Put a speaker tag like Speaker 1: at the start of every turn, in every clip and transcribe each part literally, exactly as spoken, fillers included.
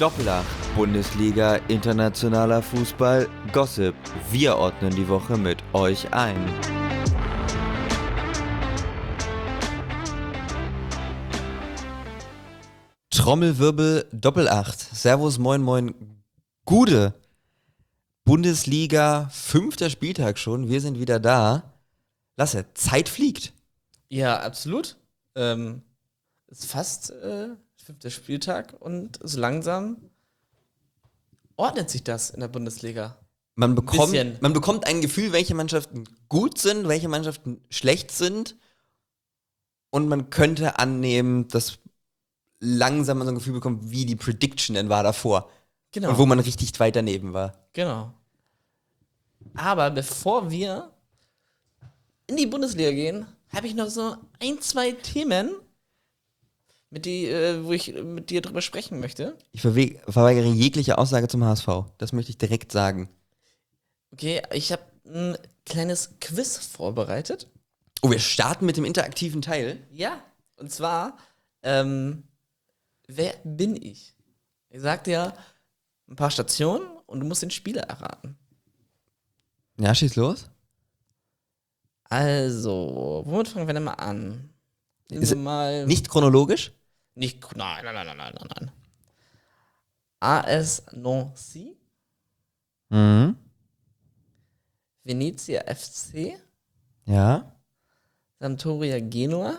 Speaker 1: Doppelacht, Bundesliga, internationaler Fußball, Gossip. Wir ordnen die Woche mit euch ein. Trommelwirbel, Doppelacht. Servus, moin, moin, Gude. Bundesliga, fünfter Spieltag schon. Wir sind wieder da. Lasse, Zeit fliegt.
Speaker 2: Ja, absolut. Ähm, ist fast äh, fünfter Spieltag und so langsam ordnet sich das in der Bundesliga.
Speaker 1: Man bekommt,
Speaker 2: Bisschen.
Speaker 1: man bekommt ein Gefühl, welche Mannschaften gut sind, welche Mannschaften schlecht sind. Und man könnte annehmen, dass langsam man so ein Gefühl bekommt, wie die Prediction denn war davor.
Speaker 2: Genau.
Speaker 1: Und wo man richtig weit daneben war.
Speaker 2: Genau. Aber bevor wir in die Bundesliga gehen, habe ich noch so ein, zwei Themen, mit die, äh, wo ich mit dir drüber sprechen möchte.
Speaker 1: Ich verwe- verweigere jegliche Aussage zum H S V. Das möchte ich direkt sagen.
Speaker 2: Okay, ich habe ein kleines Quiz vorbereitet.
Speaker 1: Oh, wir starten mit dem interaktiven Teil.
Speaker 2: Ja, und zwar, ähm, wer bin ich? Ich sag dir ein paar Stationen und du musst den Spieler erraten.
Speaker 1: Ja, schieß los.
Speaker 2: Also, womit fangen wir denn mal an? Nehmen
Speaker 1: Ist
Speaker 2: wir mal.
Speaker 1: Nicht chronologisch?
Speaker 2: Nicht. Nein, nein, nein, nein, nein, nein. A S Nancy,
Speaker 1: Mhm.
Speaker 2: Venezia F C,
Speaker 1: Ja.
Speaker 2: Sampdoria Genua,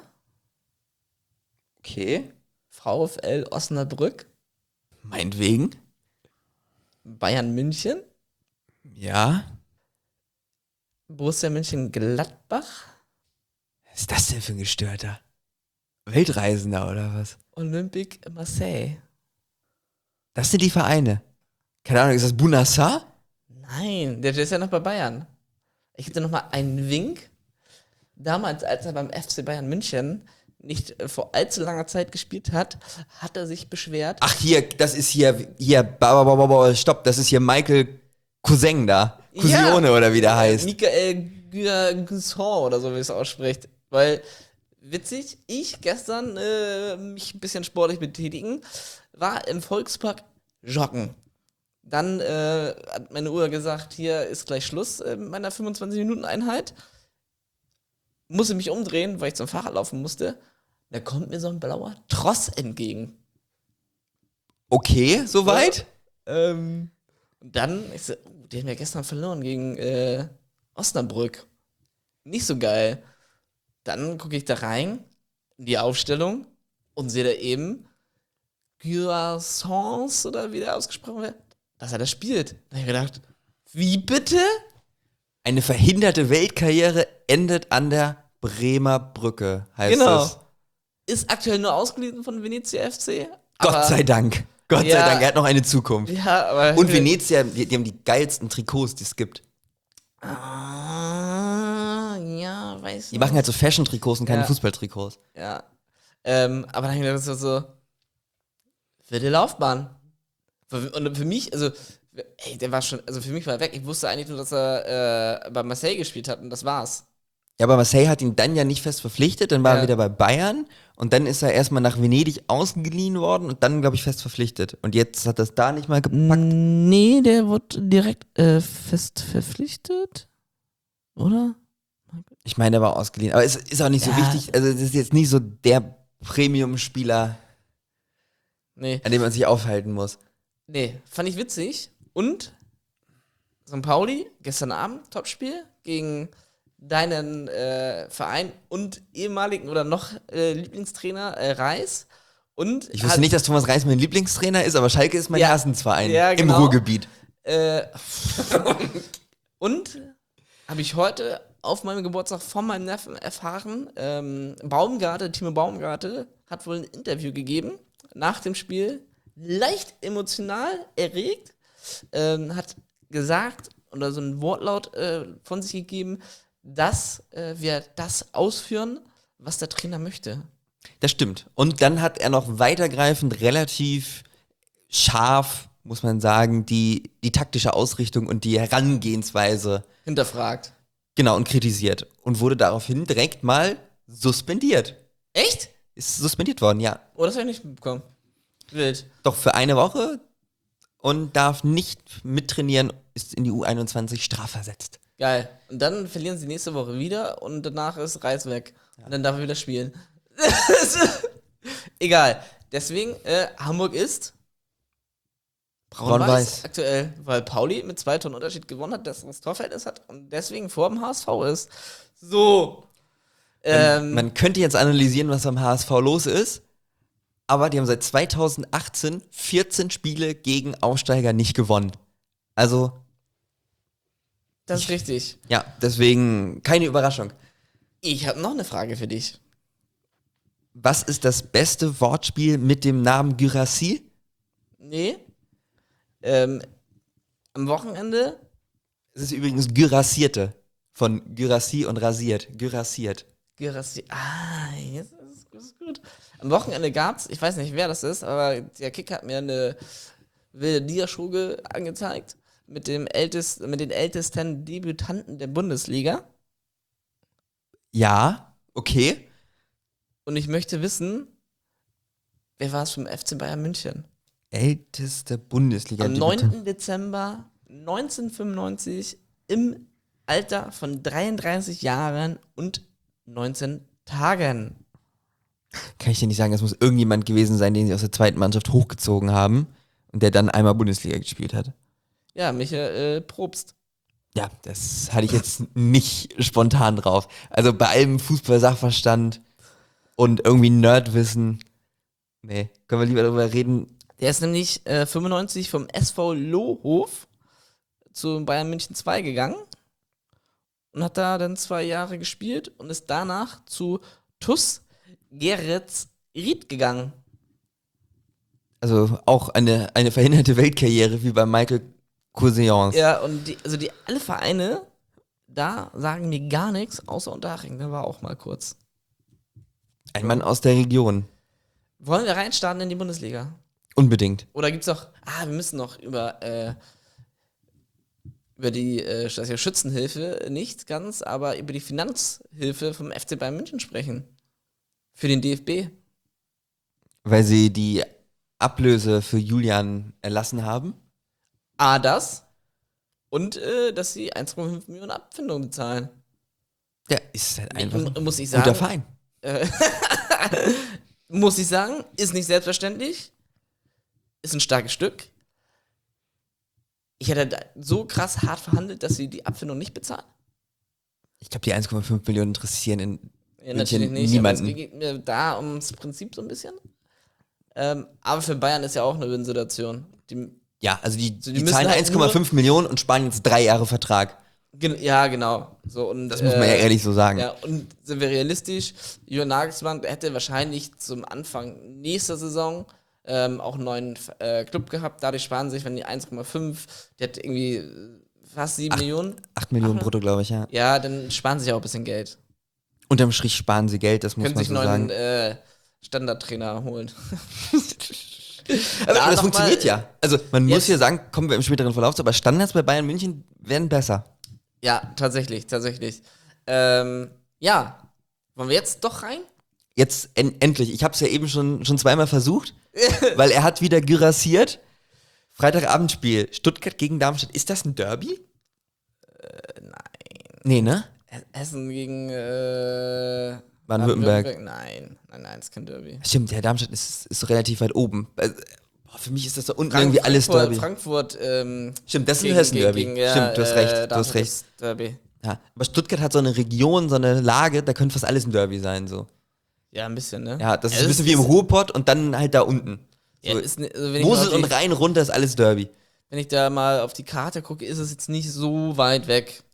Speaker 1: Okay.
Speaker 2: VfL Osnabrück,
Speaker 1: Meinetwegen.
Speaker 2: Bayern München,
Speaker 1: Ja.
Speaker 2: Borussia Mönchengladbach,
Speaker 1: Was ist das denn für ein Gestörter? Weltreisender oder was?
Speaker 2: Olympique Marseille.
Speaker 1: Das sind die Vereine. Keine Ahnung, ist das Bunassar?
Speaker 2: Nein, der ist ja noch bei Bayern. Ich hätte noch mal einen Wink. Damals, als er beim F C Bayern München nicht äh, vor allzu langer Zeit gespielt hat, hat er sich beschwert.
Speaker 1: Ach, hier, das ist hier, hier, ba, ba, ba, ba, stopp, das ist hier Michael Cousin da. Cousione
Speaker 2: Ja.
Speaker 1: oder wie der heißt.
Speaker 2: Michael Gusson oder so, wie es ausspricht. Weil, witzig, ich gestern äh, mich ein bisschen sportlich betätigen, war im Volkspark joggen. Dann äh, hat meine Uhr gesagt, hier ist gleich Schluss äh, mit meiner fünfundzwanzig-Minuten-Einheit. Musste mich umdrehen, weil ich zum Fahrrad laufen musste. Da kommt mir so ein blauer Tross entgegen.
Speaker 1: Okay, soweit?
Speaker 2: Ähm, und dann, ich so, oh, die haben ja gestern verloren gegen äh, Osnabrück. Nicht so geil. Dann gucke ich da rein, in die Aufstellung, und sehe da eben Guassons oder wie der ausgesprochen wird, dass er das spielt. Da habe ich gedacht, wie bitte?
Speaker 1: Eine verhinderte Weltkarriere endet an der Bremer Brücke, heißt
Speaker 2: Genau.
Speaker 1: das.
Speaker 2: Ist aktuell nur ausgeliehen von Venezia F C.
Speaker 1: Gott
Speaker 2: aber-
Speaker 1: sei Dank. Gott
Speaker 2: Ja.
Speaker 1: sei Dank, er hat noch eine Zukunft.
Speaker 2: Ja, aber.
Speaker 1: Und Venezia, die, die haben die geilsten Trikots, die es gibt.
Speaker 2: Ah, ja, weiß
Speaker 1: Die machen halt so Fashion-Trikots und keine
Speaker 2: Ja.
Speaker 1: Fußballtrikots.
Speaker 2: Ja. Ähm, aber dann habe ich gedacht, das ist so, für die Laufbahn. Und für mich, also, ey, der war schon, also für mich war er weg. Ich wusste eigentlich nur, dass er äh, bei Marseille gespielt hat und das war's.
Speaker 1: Ja, aber Marseille hat ihn dann ja nicht fest verpflichtet, dann war
Speaker 2: Ja.
Speaker 1: er wieder bei Bayern und dann ist er erstmal nach Venedig ausgeliehen worden und dann, glaube ich, fest verpflichtet. Und jetzt hat das da nicht mal gepackt.
Speaker 2: Nee, der wurde direkt äh, fest verpflichtet. Oder?
Speaker 1: Ich meine, er war ausgeliehen. Aber es ist auch nicht so
Speaker 2: Ja.
Speaker 1: wichtig, also es ist jetzt nicht so der Premium-Spieler,
Speaker 2: Nee.
Speaker 1: an dem man sich aufhalten muss.
Speaker 2: Nee, fand ich witzig. Und Sankt Pauli, gestern Abend, Topspiel, gegen deinen äh, Verein und ehemaligen oder noch äh, Lieblingstrainer äh, Reis. Und
Speaker 1: Ich wusste
Speaker 2: hat-
Speaker 1: nicht, dass Thomas Reis mein Lieblingstrainer ist, aber Schalke ist mein
Speaker 2: Ja.
Speaker 1: Herzensverein
Speaker 2: Ja, genau.
Speaker 1: im Ruhrgebiet.
Speaker 2: Äh, und habe ich heute auf meinem Geburtstag von meinem Neffen erfahren, ähm, Baumgarte, Timo Baumgarte, hat wohl ein Interview gegeben nach dem Spiel, leicht emotional erregt, ähm, hat gesagt oder so ein Wortlaut äh, von sich gegeben, dass äh, wir das ausführen, was der Trainer möchte.
Speaker 1: Das stimmt. Und dann hat er noch weitergreifend relativ scharf, muss man sagen, die, die taktische Ausrichtung und die Herangehensweise
Speaker 2: Hinterfragt.
Speaker 1: genau und kritisiert und wurde daraufhin direkt mal suspendiert.
Speaker 2: Echt?
Speaker 1: Ist suspendiert worden, ja.
Speaker 2: Oh, das habe ich nicht mitbekommen. Wild.
Speaker 1: Doch für eine Woche und darf nicht mittrainieren, ist in die U einundzwanzig strafversetzt.
Speaker 2: Geil. Und dann verlieren sie nächste Woche wieder und danach ist Reis weg. Ja. Und dann darf er wieder spielen. Egal. Deswegen, äh, Hamburg ist braun-weiß
Speaker 1: Braun-weiß.
Speaker 2: aktuell, weil Pauli mit zwei Tonnen Unterschied gewonnen hat, das Torverhältnis hat und deswegen vor dem H S V ist. So. Ähm,
Speaker 1: Man könnte jetzt analysieren, was am H S V los ist, aber die haben seit zweitausendachtzehn vierzehn Spiele gegen Aufsteiger nicht gewonnen. Also,
Speaker 2: das ist richtig.
Speaker 1: ja, deswegen keine Überraschung.
Speaker 2: Ich habe noch eine Frage für dich.
Speaker 1: Was ist das beste Wortspiel mit dem Namen Gyrassi?
Speaker 2: Nee. Ähm, am Wochenende.
Speaker 1: Es ist übrigens Gyrassierte. Von Gyrassi und rasiert. Gyrassiert.
Speaker 2: Gyrassi. Ah, jetzt ist das ist gut. Am Wochenende gab's, ich weiß nicht, wer das ist, aber der Kicker hat mir eine wilde Niederschule angezeigt mit dem ältest, mit den ältesten Debütanten der Bundesliga.
Speaker 1: Ja, okay.
Speaker 2: Und ich möchte wissen, wer war es vom F C Bayern München?
Speaker 1: Älteste Bundesliga.
Speaker 2: Am neunten Dezember neunzehnhundertfünfundneunzig im Alter von dreiunddreißig Jahren und neunzehn Tagen.
Speaker 1: Kann ich dir nicht sagen, es muss irgendjemand gewesen sein, den sie aus der zweiten Mannschaft hochgezogen haben und der dann einmal Bundesliga gespielt hat.
Speaker 2: Ja, Michael äh, Probst.
Speaker 1: Ja, das hatte ich jetzt nicht spontan drauf. Also bei allem Fußball-Sachverstand und irgendwie Nerdwissen. Nee, können wir lieber darüber reden.
Speaker 2: Der ist nämlich äh, fünfundneunzig vom S V Lohhof zu Bayern München zwei gegangen und hat da dann zwei Jahre gespielt und ist danach zu T U S Gerets Ried gegangen.
Speaker 1: Also auch eine, eine verhinderte Weltkarriere wie bei Michael Cousins.
Speaker 2: Ja, und die, also die alle Vereine da sagen mir gar nichts, außer Unterhaching, der war auch mal kurz.
Speaker 1: Ein Mann aus der Region.
Speaker 2: Wollen wir reinstarten in die Bundesliga?
Speaker 1: Unbedingt.
Speaker 2: Oder gibt's noch, ah, wir müssen noch über, äh, über die, äh, das ist ja Schützenhilfe, nicht ganz, aber über die Finanzhilfe vom F C Bayern München sprechen. Für den D F B.
Speaker 1: Weil sie die Ablöse für Julian erlassen haben.
Speaker 2: A, das. Und, äh, dass sie eins Komma fünf Millionen Abfindung bezahlen.
Speaker 1: Ja, ist halt einfach
Speaker 2: M-
Speaker 1: ein
Speaker 2: muss ich
Speaker 1: guter
Speaker 2: sagen.
Speaker 1: Verein.
Speaker 2: Äh, muss ich sagen, ist nicht selbstverständlich. Ist ein starkes Stück. Ich hätte da so krass hart verhandelt, dass sie die Abfindung nicht bezahlen.
Speaker 1: Ich glaube, die eins Komma fünf Millionen interessieren in
Speaker 2: Ja,
Speaker 1: München
Speaker 2: natürlich nicht.
Speaker 1: niemanden.
Speaker 2: Aber es geht mir da ums Prinzip so ein bisschen. Ähm, aber für Bayern ist ja auch eine Win-Situation. Die,
Speaker 1: Ja, also die,
Speaker 2: So, die
Speaker 1: die
Speaker 2: müssen
Speaker 1: zahlen
Speaker 2: halt
Speaker 1: eins Komma fünf Millionen und sparen jetzt drei Jahre Vertrag.
Speaker 2: gen- ja, genau. So, und,
Speaker 1: Das muss man ja ehrlich so sagen.
Speaker 2: Ja, und sind wir realistisch, Jürgen Nagelsmann hätte wahrscheinlich zum Anfang nächster Saison ähm, auch einen neuen äh, Club gehabt. Dadurch sparen sich, wenn die eins Komma fünf, der hat irgendwie äh, fast sieben Millionen.
Speaker 1: acht Millionen
Speaker 2: Ach,
Speaker 1: brutto, glaube ich, ja.
Speaker 2: Ja, dann sparen sie sich auch ein bisschen Geld.
Speaker 1: Unterm Strich sparen sie Geld, das muss
Speaker 2: Können
Speaker 1: man
Speaker 2: sich
Speaker 1: so
Speaker 2: einen neuen
Speaker 1: sagen.
Speaker 2: äh, Standardtrainer holen.
Speaker 1: Aber
Speaker 2: Da
Speaker 1: das
Speaker 2: noch
Speaker 1: funktioniert
Speaker 2: mal-
Speaker 1: ja. Also man muss
Speaker 2: Jetzt-
Speaker 1: hier sagen, kommen wir im späteren Verlauf zu, aber Standards bei Bayern München werden besser.
Speaker 2: Ja, tatsächlich, tatsächlich. Ähm, ja, wollen wir jetzt doch rein?
Speaker 1: Jetzt en endlich. Ich habe es ja eben schon, schon zweimal versucht, weil er hat wieder gyrassiert. Freitagabendspiel, Stuttgart gegen Darmstadt. Ist das ein Derby?
Speaker 2: Äh, nein.
Speaker 1: Nee, ne?
Speaker 2: Hessen gegen äh,
Speaker 1: Baden-Württemberg.
Speaker 2: Nein, nein, nein, ist kein Derby.
Speaker 1: Stimmt, ja, Darmstadt ist, ist relativ weit oben. Also, boah, für mich ist das da unten
Speaker 2: Frank-
Speaker 1: irgendwie alles
Speaker 2: Frankfurt,
Speaker 1: Derby.
Speaker 2: Frankfurt, ähm,
Speaker 1: Stimmt, das ist ein
Speaker 2: gegen-
Speaker 1: Hessen-Derby.
Speaker 2: gegen- ja,
Speaker 1: Stimmt, du hast
Speaker 2: äh,
Speaker 1: recht, du hast
Speaker 2: Darmstadt
Speaker 1: recht.
Speaker 2: ist Derby.
Speaker 1: Ja, aber Stuttgart hat so eine Region, so eine Lage, da könnte fast alles ein Derby sein, so.
Speaker 2: Ja, ein bisschen, ne?
Speaker 1: Ja, das ist
Speaker 2: Ja,
Speaker 1: ein bisschen wie im Ruhrpott und dann halt da unten.
Speaker 2: Ja,
Speaker 1: So,
Speaker 2: ist, ne- also wenn, ich
Speaker 1: Mosel
Speaker 2: mal auf
Speaker 1: und
Speaker 2: die,
Speaker 1: Rhein runter ist alles Derby.
Speaker 2: wenn ich da mal auf die Karte gucke, ist es jetzt nicht so weit weg.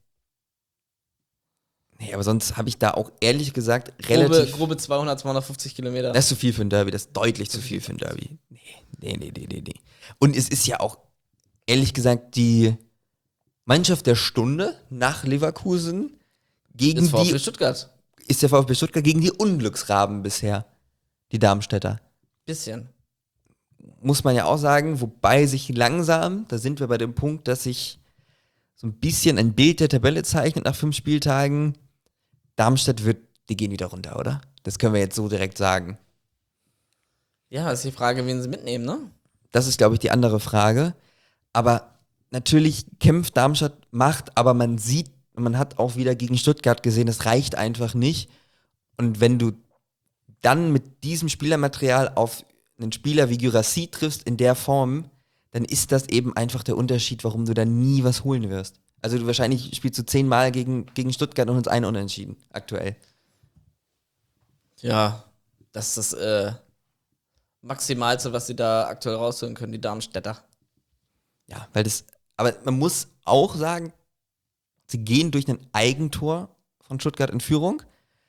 Speaker 1: Nee, aber sonst habe ich da auch ehrlich gesagt
Speaker 2: Grobe,
Speaker 1: relativ.
Speaker 2: grobe zweihundert, zweihundertfünfzig Kilometer.
Speaker 1: Das ist zu viel für ein Derby, das ist deutlich zu viel für ein Derby. Nee, nee, nee, nee, nee, nee. Und es ist ja auch, ehrlich gesagt, die Mannschaft der Stunde nach Leverkusen gegen
Speaker 2: ist VfB
Speaker 1: die,
Speaker 2: Stuttgart.
Speaker 1: ist der VfB Stuttgart gegen die Unglücksraben bisher, die Darmstädter.
Speaker 2: Bisschen.
Speaker 1: Muss man ja auch sagen, wobei sich langsam, da sind wir bei dem Punkt, dass sich so ein bisschen ein Bild der Tabelle zeichnet nach fünf Spieltagen. Darmstadt wird, die gehen wieder runter, oder? Das können wir jetzt so direkt sagen.
Speaker 2: Ja, ist die Frage, wen sie mitnehmen, ne?
Speaker 1: Das ist, glaube ich, die andere Frage. Aber natürlich kämpft Darmstadt, macht, aber man sieht, man hat auch wieder gegen Stuttgart gesehen, es reicht einfach nicht. Und wenn du dann mit diesem Spielermaterial auf einen Spieler wie Guirassy triffst in der Form, dann ist das eben einfach der Unterschied, warum du da nie was holen wirst. Also du wahrscheinlich spielst du zehnmal gegen, gegen Stuttgart und uns ein Unentschieden aktuell.
Speaker 2: Ja, das ist das äh, Maximalste, was sie da aktuell rausholen können, die Darmstädter.
Speaker 1: Ja, weil das, aber man muss auch sagen, sie gehen durch ein Eigentor von Stuttgart in Führung,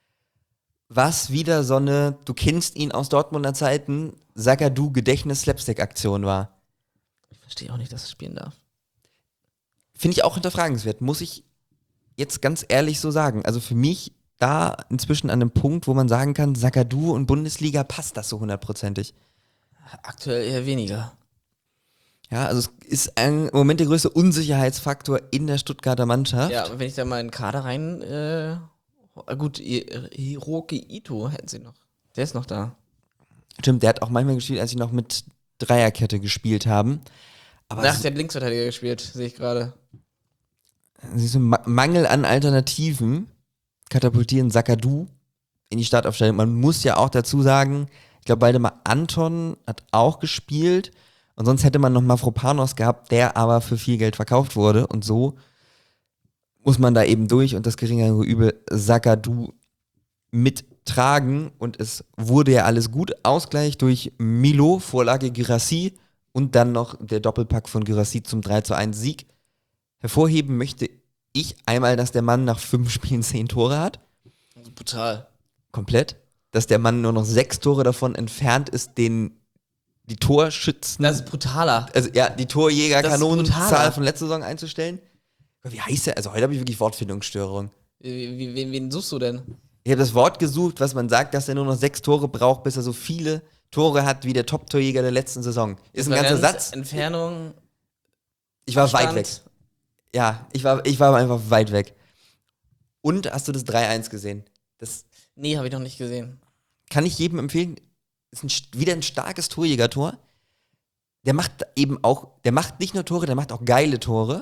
Speaker 1: was wieder so eine, du kennst ihn aus Dortmunder Zeiten, Zagadou-Gedächtnis-Slapstick-Aktion war.
Speaker 2: Ich verstehe auch nicht, dass er spielen darf.
Speaker 1: Finde ich auch hinterfragenswert, muss ich jetzt ganz ehrlich so sagen. Also für mich da inzwischen an einem Punkt, wo man sagen kann, Zagadou und Bundesliga passt das so hundertprozentig.
Speaker 2: Aktuell eher weniger.
Speaker 1: Ja, also es ist ein, im Moment der größte Unsicherheitsfaktor in der Stuttgarter Mannschaft.
Speaker 2: Ja, aber wenn ich da mal in den Kader rein, äh, gut, I- Hiroki Ito hätten sie noch. Der ist noch da.
Speaker 1: Stimmt, der hat auch manchmal gespielt, als sie noch mit Dreierkette gespielt haben. Aber
Speaker 2: Nach
Speaker 1: es-
Speaker 2: der Linksverteidiger gespielt, sehe ich gerade.
Speaker 1: siehst du, Ma- Mangel an Alternativen katapultieren Zagadou in die Startaufstellung. Man muss ja auch dazu sagen, ich glaube, Waldemar Anton hat auch gespielt und sonst hätte man noch Mavropanos gehabt, der aber für viel Geld verkauft wurde und so muss man da eben durch und das geringere Übel Zagadou mittragen und es wurde ja alles gut. Ausgleich durch Milo, Vorlage Guirassy und dann noch der Doppelpack von Guirassy zum drei zu eins Sieg. Hervorheben möchte ich einmal, dass der Mann nach fünf Spielen zehn Tore hat.
Speaker 2: Also brutal.
Speaker 1: Komplett. Dass der Mann nur noch sechs Tore davon entfernt ist, den die Torschützen,
Speaker 2: Das ist brutaler.
Speaker 1: also ja, die
Speaker 2: Das ist
Speaker 1: Torjäger-Kanonenzahl
Speaker 2: brutaler.
Speaker 1: von letzter Saison einzustellen. Wie heißt der? Also heute habe ich wirklich Wortfindungsstörung.
Speaker 2: Wie, wie, wen, wen suchst du denn?
Speaker 1: Ich habe das Wort gesucht, was man sagt, dass er nur noch sechs Tore braucht, bis er so viele Tore hat wie der Top-Torjäger der letzten Saison. Ist ein ganzer
Speaker 2: Differenz,
Speaker 1: Satz.
Speaker 2: Entfernung.
Speaker 1: Ich war
Speaker 2: Abstand.
Speaker 1: weit weg. Ja, ich war, ich war einfach weit weg. Und hast du das drei eins gesehen? Das
Speaker 2: Nee, habe ich noch nicht gesehen.
Speaker 1: kann ich jedem empfehlen. Ist ein, wieder ein starkes Torjägertor. Der macht eben auch, der macht nicht nur Tore, der macht auch geile Tore.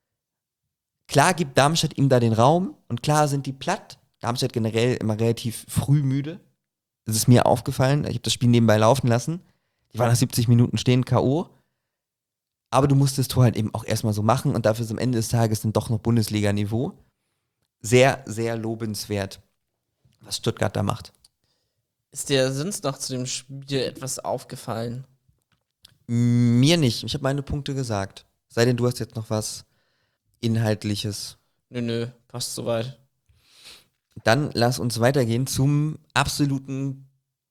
Speaker 1: Klar gibt Darmstadt ihm da den Raum und klar sind die platt. Darmstadt generell immer relativ früh müde. Das ist mir aufgefallen. Ich habe das Spiel nebenbei laufen lassen. Die waren nach siebzig Minuten stehen K O. Aber du musst das Tor halt eben auch erstmal so machen und dafür ist am Ende des Tages dann doch noch Bundesliga-Niveau. Sehr, sehr lobenswert, was Stuttgart da macht.
Speaker 2: Ist dir sonst noch zu dem Spiel etwas aufgefallen?
Speaker 1: Mir nicht. Ich habe meine Punkte gesagt. Sei denn, du hast jetzt noch was Inhaltliches.
Speaker 2: Nö, nö, passt soweit.
Speaker 1: Dann lass uns weitergehen zum absoluten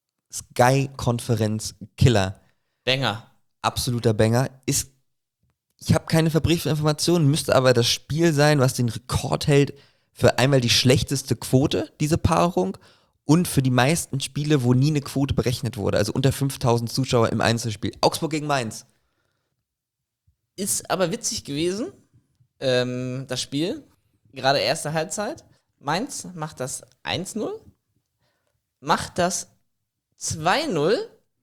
Speaker 1: Sky-Konferenz-Killer.
Speaker 2: Banger.
Speaker 1: Absoluter Banger. Ist, ich habe keine verbrieften Informationen, müsste aber das Spiel sein, was den Rekord hält für einmal die schlechteste Quote, diese Paarung, und für die meisten Spiele, wo nie eine Quote berechnet wurde. Also unter fünftausend Zuschauer im Einzelspiel. Augsburg gegen Mainz.
Speaker 2: Ist aber witzig gewesen, ähm, das Spiel. Gerade erste Halbzeit. Mainz macht das eins null, macht das zwei null,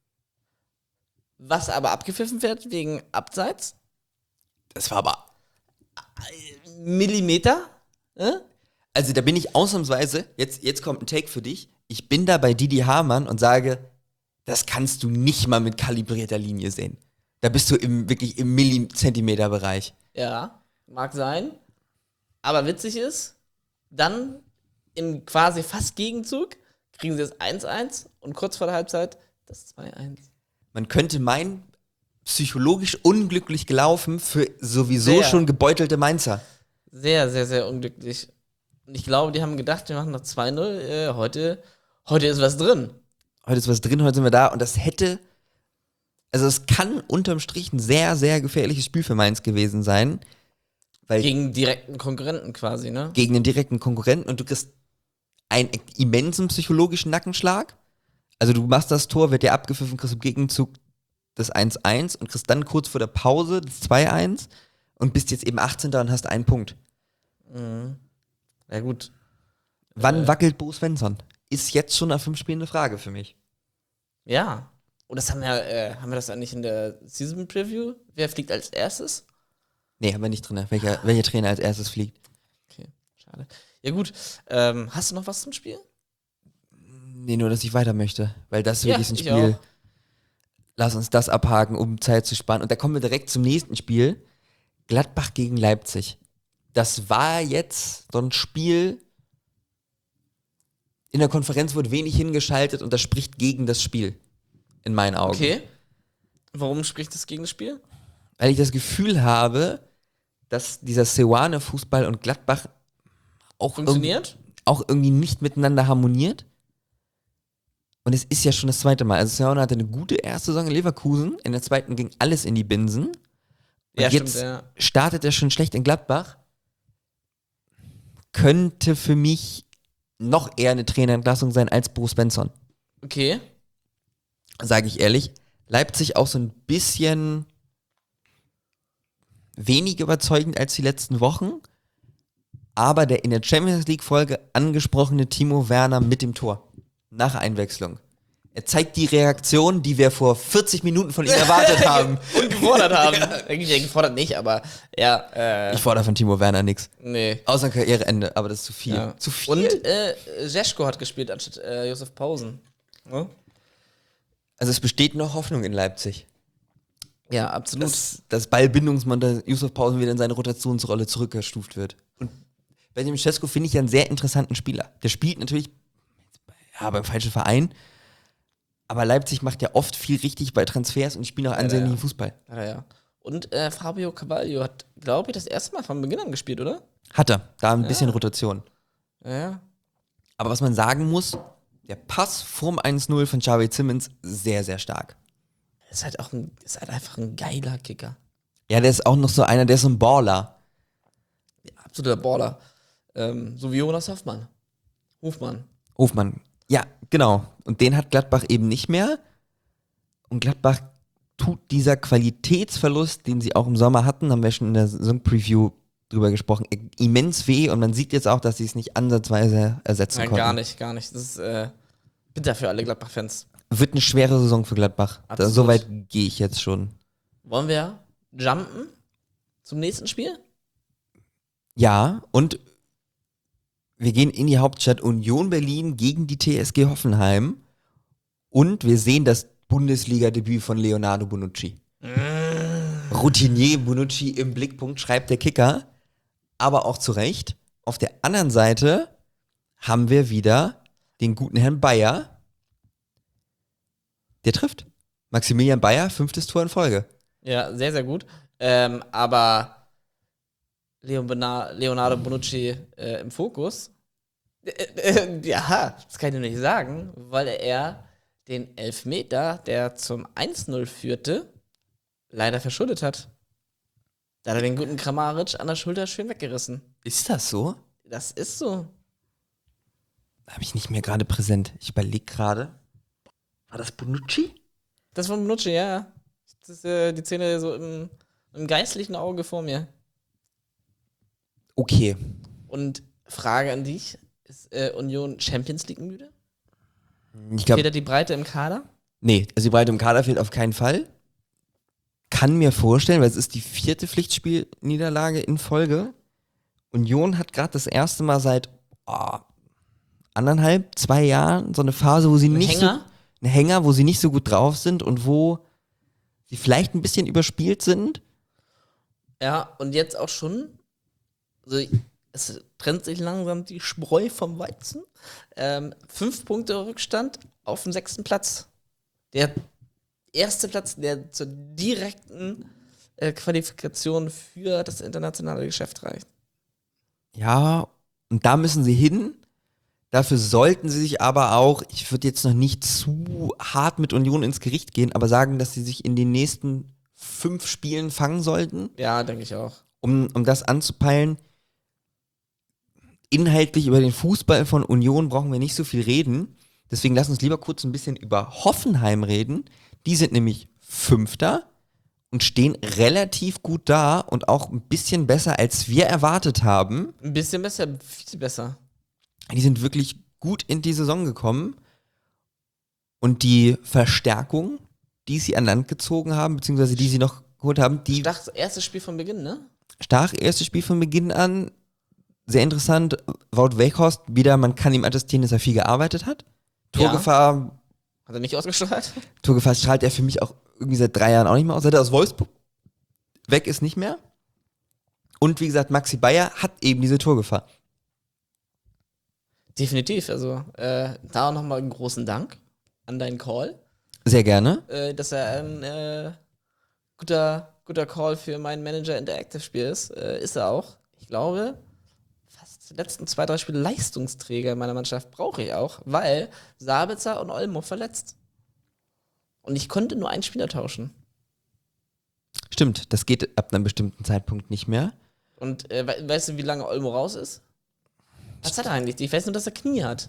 Speaker 2: was aber abgepfiffen wird wegen Abseits.
Speaker 1: Das war aber.
Speaker 2: Millimeter. Äh?
Speaker 1: Also da bin ich ausnahmsweise, jetzt, jetzt kommt ein Take für dich. Ich bin da bei Didi Hamann und sage, das kannst du nicht mal mit kalibrierter Linie sehen. Da bist du im, wirklich im Millizentimeter-Bereich.
Speaker 2: Ja, mag sein. Aber witzig ist, dann im quasi fast Gegenzug kriegen sie das eins eins und kurz vor der Halbzeit das zwei eins.
Speaker 1: Man könnte meinen, psychologisch unglücklich gelaufen für sowieso
Speaker 2: Sehr.
Speaker 1: schon gebeutelte Mainzer.
Speaker 2: Sehr, sehr, sehr unglücklich. Und ich glaube, die haben gedacht, wir machen noch zwei null. Äh, heute, heute ist was drin.
Speaker 1: Heute ist was drin, heute sind wir da und das hätte, also es kann unterm Strich ein sehr, sehr gefährliches Spiel für Mainz gewesen sein. Weil
Speaker 2: Gegen direkten Konkurrenten quasi, ne?
Speaker 1: gegen den direkten Konkurrenten und du kriegst einen immensen psychologischen Nackenschlag. Also du machst das Tor, wird dir abgepfiffen, kriegst im Gegenzug das eins eins und kriegst dann kurz vor der Pause das zwei eins und bist jetzt eben achtzehnter und hast einen Punkt.
Speaker 2: Mhm. Ja, gut.
Speaker 1: Wann
Speaker 2: Äh.
Speaker 1: wackelt Bo Svensson? Ist jetzt schon nach fünf Spielen eine Frage für mich.
Speaker 2: Ja. Und das haben wir, äh, haben wir das eigentlich in der Season Preview? Wer fliegt als erstes?
Speaker 1: Nee, haben wir nicht drin. Welcher, welcher Trainer als erstes fliegt?
Speaker 2: Okay, schade. Ja gut, ähm, hast du noch was zum Spiel?
Speaker 1: Nee, nur, dass ich weiter möchte. Weil das ist
Speaker 2: Ja,
Speaker 1: wirklich ein
Speaker 2: ich
Speaker 1: Spiel.
Speaker 2: auch.
Speaker 1: Lass uns das abhaken, um Zeit zu sparen. Und da kommen wir direkt zum nächsten Spiel. Gladbach gegen Leipzig. Das war jetzt so ein Spiel. In der Konferenz wurde wenig hingeschaltet und das spricht gegen das Spiel. In meinen Augen.
Speaker 2: Okay. Warum spricht das gegen das Spiel?
Speaker 1: Weil ich das Gefühl habe, dass dieser Seoane-Fußball und Gladbach auch,
Speaker 2: Funktioniert?
Speaker 1: irg- auch irgendwie nicht miteinander harmoniert. Und es ist ja schon das zweite Mal. Also Seoane hatte eine gute erste Saison in Leverkusen, in der zweiten ging alles in die Binsen. Und
Speaker 2: Ja,
Speaker 1: jetzt
Speaker 2: stimmt, ja.
Speaker 1: startet er schon schlecht in Gladbach. Könnte für mich noch eher eine Trainerentlassung sein als Bruce Svensson.
Speaker 2: Okay.
Speaker 1: Sage ich ehrlich. Leipzig auch so ein bisschen weniger überzeugend als die letzten Wochen. Aber der in der Champions League-Folge angesprochene Timo Werner mit dem Tor. Nach Einwechslung. Er zeigt die Reaktion, die wir vor vierzig Minuten von ihm erwartet haben.
Speaker 2: Und gefordert haben. Eigentlich ja, gefordert nicht, aber ja, äh,
Speaker 1: Ich fordere von Timo Werner nichts.
Speaker 2: nee.
Speaker 1: Außer Karriereende, aber das ist zu viel.
Speaker 2: Ja.
Speaker 1: Zu viel?
Speaker 2: Und äh, Jeschko hat gespielt anstatt äh, Josef Pausen. Ja,
Speaker 1: Also es besteht noch Hoffnung in Leipzig.
Speaker 2: ja absolut.
Speaker 1: Dass das Ballbindungsmann Yusuf Pausen wieder in seine Rotationsrolle zurückgestuft wird. Und Benjamin Šeško finde ich ja einen sehr interessanten Spieler. Der spielt natürlich ja, beim falschen Verein, aber Leipzig macht ja oft viel richtig bei Transfers und spielt auch ansehnlichen
Speaker 2: ja.
Speaker 1: Fußball.
Speaker 2: Ja, ja. Und äh, Fabio Carvalho hat, glaube ich, das erste Mal von Beginn an gespielt, oder?
Speaker 1: Hat er, da ein bisschen Rotation.
Speaker 2: Ja, ja.
Speaker 1: Aber was man sagen muss, der Pass vorm eins null von Xavi Simmons sehr, sehr stark.
Speaker 2: Ist halt auch ein, ist halt einfach ein geiler Kicker.
Speaker 1: Ja, der ist auch noch so einer, der ist so ein Baller.
Speaker 2: Ja, absoluter Baller. Ähm, so wie Jonas Hoffmann. Hofmann.
Speaker 1: Hofmann. Ja, genau. Und den hat Gladbach eben nicht mehr. Und Gladbach tut dieser Qualitätsverlust, den sie auch im Sommer hatten, haben wir schon in der Saison-Preview drüber gesprochen, immens weh. Und man sieht jetzt auch, dass sie es nicht ansatzweise ersetzen
Speaker 2: Nein,
Speaker 1: konnten.
Speaker 2: gar nicht, gar nicht. Das ist äh, bitter für alle Gladbach-Fans.
Speaker 1: Wird eine schwere Saison für Gladbach. Da,
Speaker 2: Absolut.
Speaker 1: so weit gehe ich jetzt schon.
Speaker 2: Wollen wir jumpen zum nächsten Spiel?
Speaker 1: Ja, und wir gehen in die Hauptstadt Union Berlin gegen die T S G Hoffenheim. Und wir sehen das Bundesliga-Debüt von Leonardo Bonucci. Mm. Routinier Bonucci im Blickpunkt, schreibt der Kicker. Aber auch zu Recht. Auf der anderen Seite haben wir wieder den guten Herrn Bayer. Der trifft. Maximilian Bayer, fünftes Tor in Folge.
Speaker 2: Ja, sehr, sehr gut. Ähm, aber Leon Bena- Leonardo Bonucci äh, im Fokus. Äh, äh, ja, das kann ich nur nicht sagen, weil er den Elfmeter, der zum eins null führte, leider verschuldet hat. Da hat er den guten Kramaric an der Schulter schön weggerissen.
Speaker 1: Ist das so?
Speaker 2: Das ist so.
Speaker 1: Habe ich nicht mehr gerade präsent. Ich überlege gerade. War das Bonucci?
Speaker 2: Das von Bonucci, ja. Das ist äh, die Szene so im, im geistlichen Auge vor mir.
Speaker 1: Okay.
Speaker 2: Und Frage an dich: Ist äh, Union Champions League müde?
Speaker 1: Ich glaube,
Speaker 2: Fehlt da die Breite im Kader?
Speaker 1: nee, also die Breite im Kader fehlt auf keinen Fall. Kann mir vorstellen, weil es ist die vierte Pflichtspielniederlage in Folge. Union hat gerade das erste Mal seit oh, anderthalb, zwei Jahren so eine Phase, wo sie
Speaker 2: Ein
Speaker 1: nicht
Speaker 2: Hänger?
Speaker 1: so ein Hänger, wo sie nicht so gut drauf sind und wo sie vielleicht ein bisschen überspielt sind.
Speaker 2: Ja, und jetzt auch schon. Also, es trennt sich langsam die Spreu vom Weizen. Ähm, fünf Punkte Rückstand auf dem sechsten Platz. Der erste Platz, der zur direkten äh, Qualifikation für das internationale Geschäft reicht.
Speaker 1: Ja, und da müssen sie hin. Dafür sollten sie sich aber auch, ich würde jetzt noch nicht zu hart mit Union ins Gericht gehen, aber sagen, dass sie sich in den nächsten fünf Spielen fangen sollten,
Speaker 2: Ja, denke ich auch.
Speaker 1: um, um das anzupeilen. Inhaltlich über den Fußball von Union brauchen wir nicht so viel reden. Deswegen lass uns lieber kurz ein bisschen über Hoffenheim reden. Die sind nämlich Fünfter und stehen relativ gut da und auch ein bisschen besser, als wir erwartet haben.
Speaker 2: Ein bisschen besser, viel besser.
Speaker 1: Die sind wirklich gut in die Saison gekommen. Und die Verstärkung, die sie an Land gezogen haben, beziehungsweise die sie noch geholt haben. Die
Speaker 2: Stach, erstes Spiel von Beginn, ne?
Speaker 1: Stach, erstes Spiel von Beginn an. Sehr interessant. Wout Weghorst, wieder, man kann ihm attestieren, dass er viel gearbeitet hat. Torgefahr.
Speaker 2: Hat er nicht ausgestrahlt?
Speaker 1: Torgefahr strahlt er für mich auch irgendwie seit drei Jahren auch nicht mehr aus. Seit er aus Wolfsburg weg ist, nicht mehr. Und wie gesagt, Maxi Bayer hat eben diese Torgefahr.
Speaker 2: Definitiv. Also äh, da nochmal einen großen Dank an deinen Call.
Speaker 1: Sehr gerne.
Speaker 2: Äh, dass er ein äh, guter, guter Call für meinen Manager Interactive-Spiel ist. Äh, ist er auch. Ich glaube, fast die letzten zwei, drei Spiele Leistungsträger meiner Mannschaft brauche ich auch, weil Sabitzer und Olmo verletzt. Und ich konnte nur einen Spieler tauschen.
Speaker 1: Stimmt, das geht ab einem bestimmten Zeitpunkt nicht mehr.
Speaker 2: Und äh, we- weißt du, wie lange Olmo raus ist? Was hat er eigentlich? Ich weiß nur, dass er Knie hat.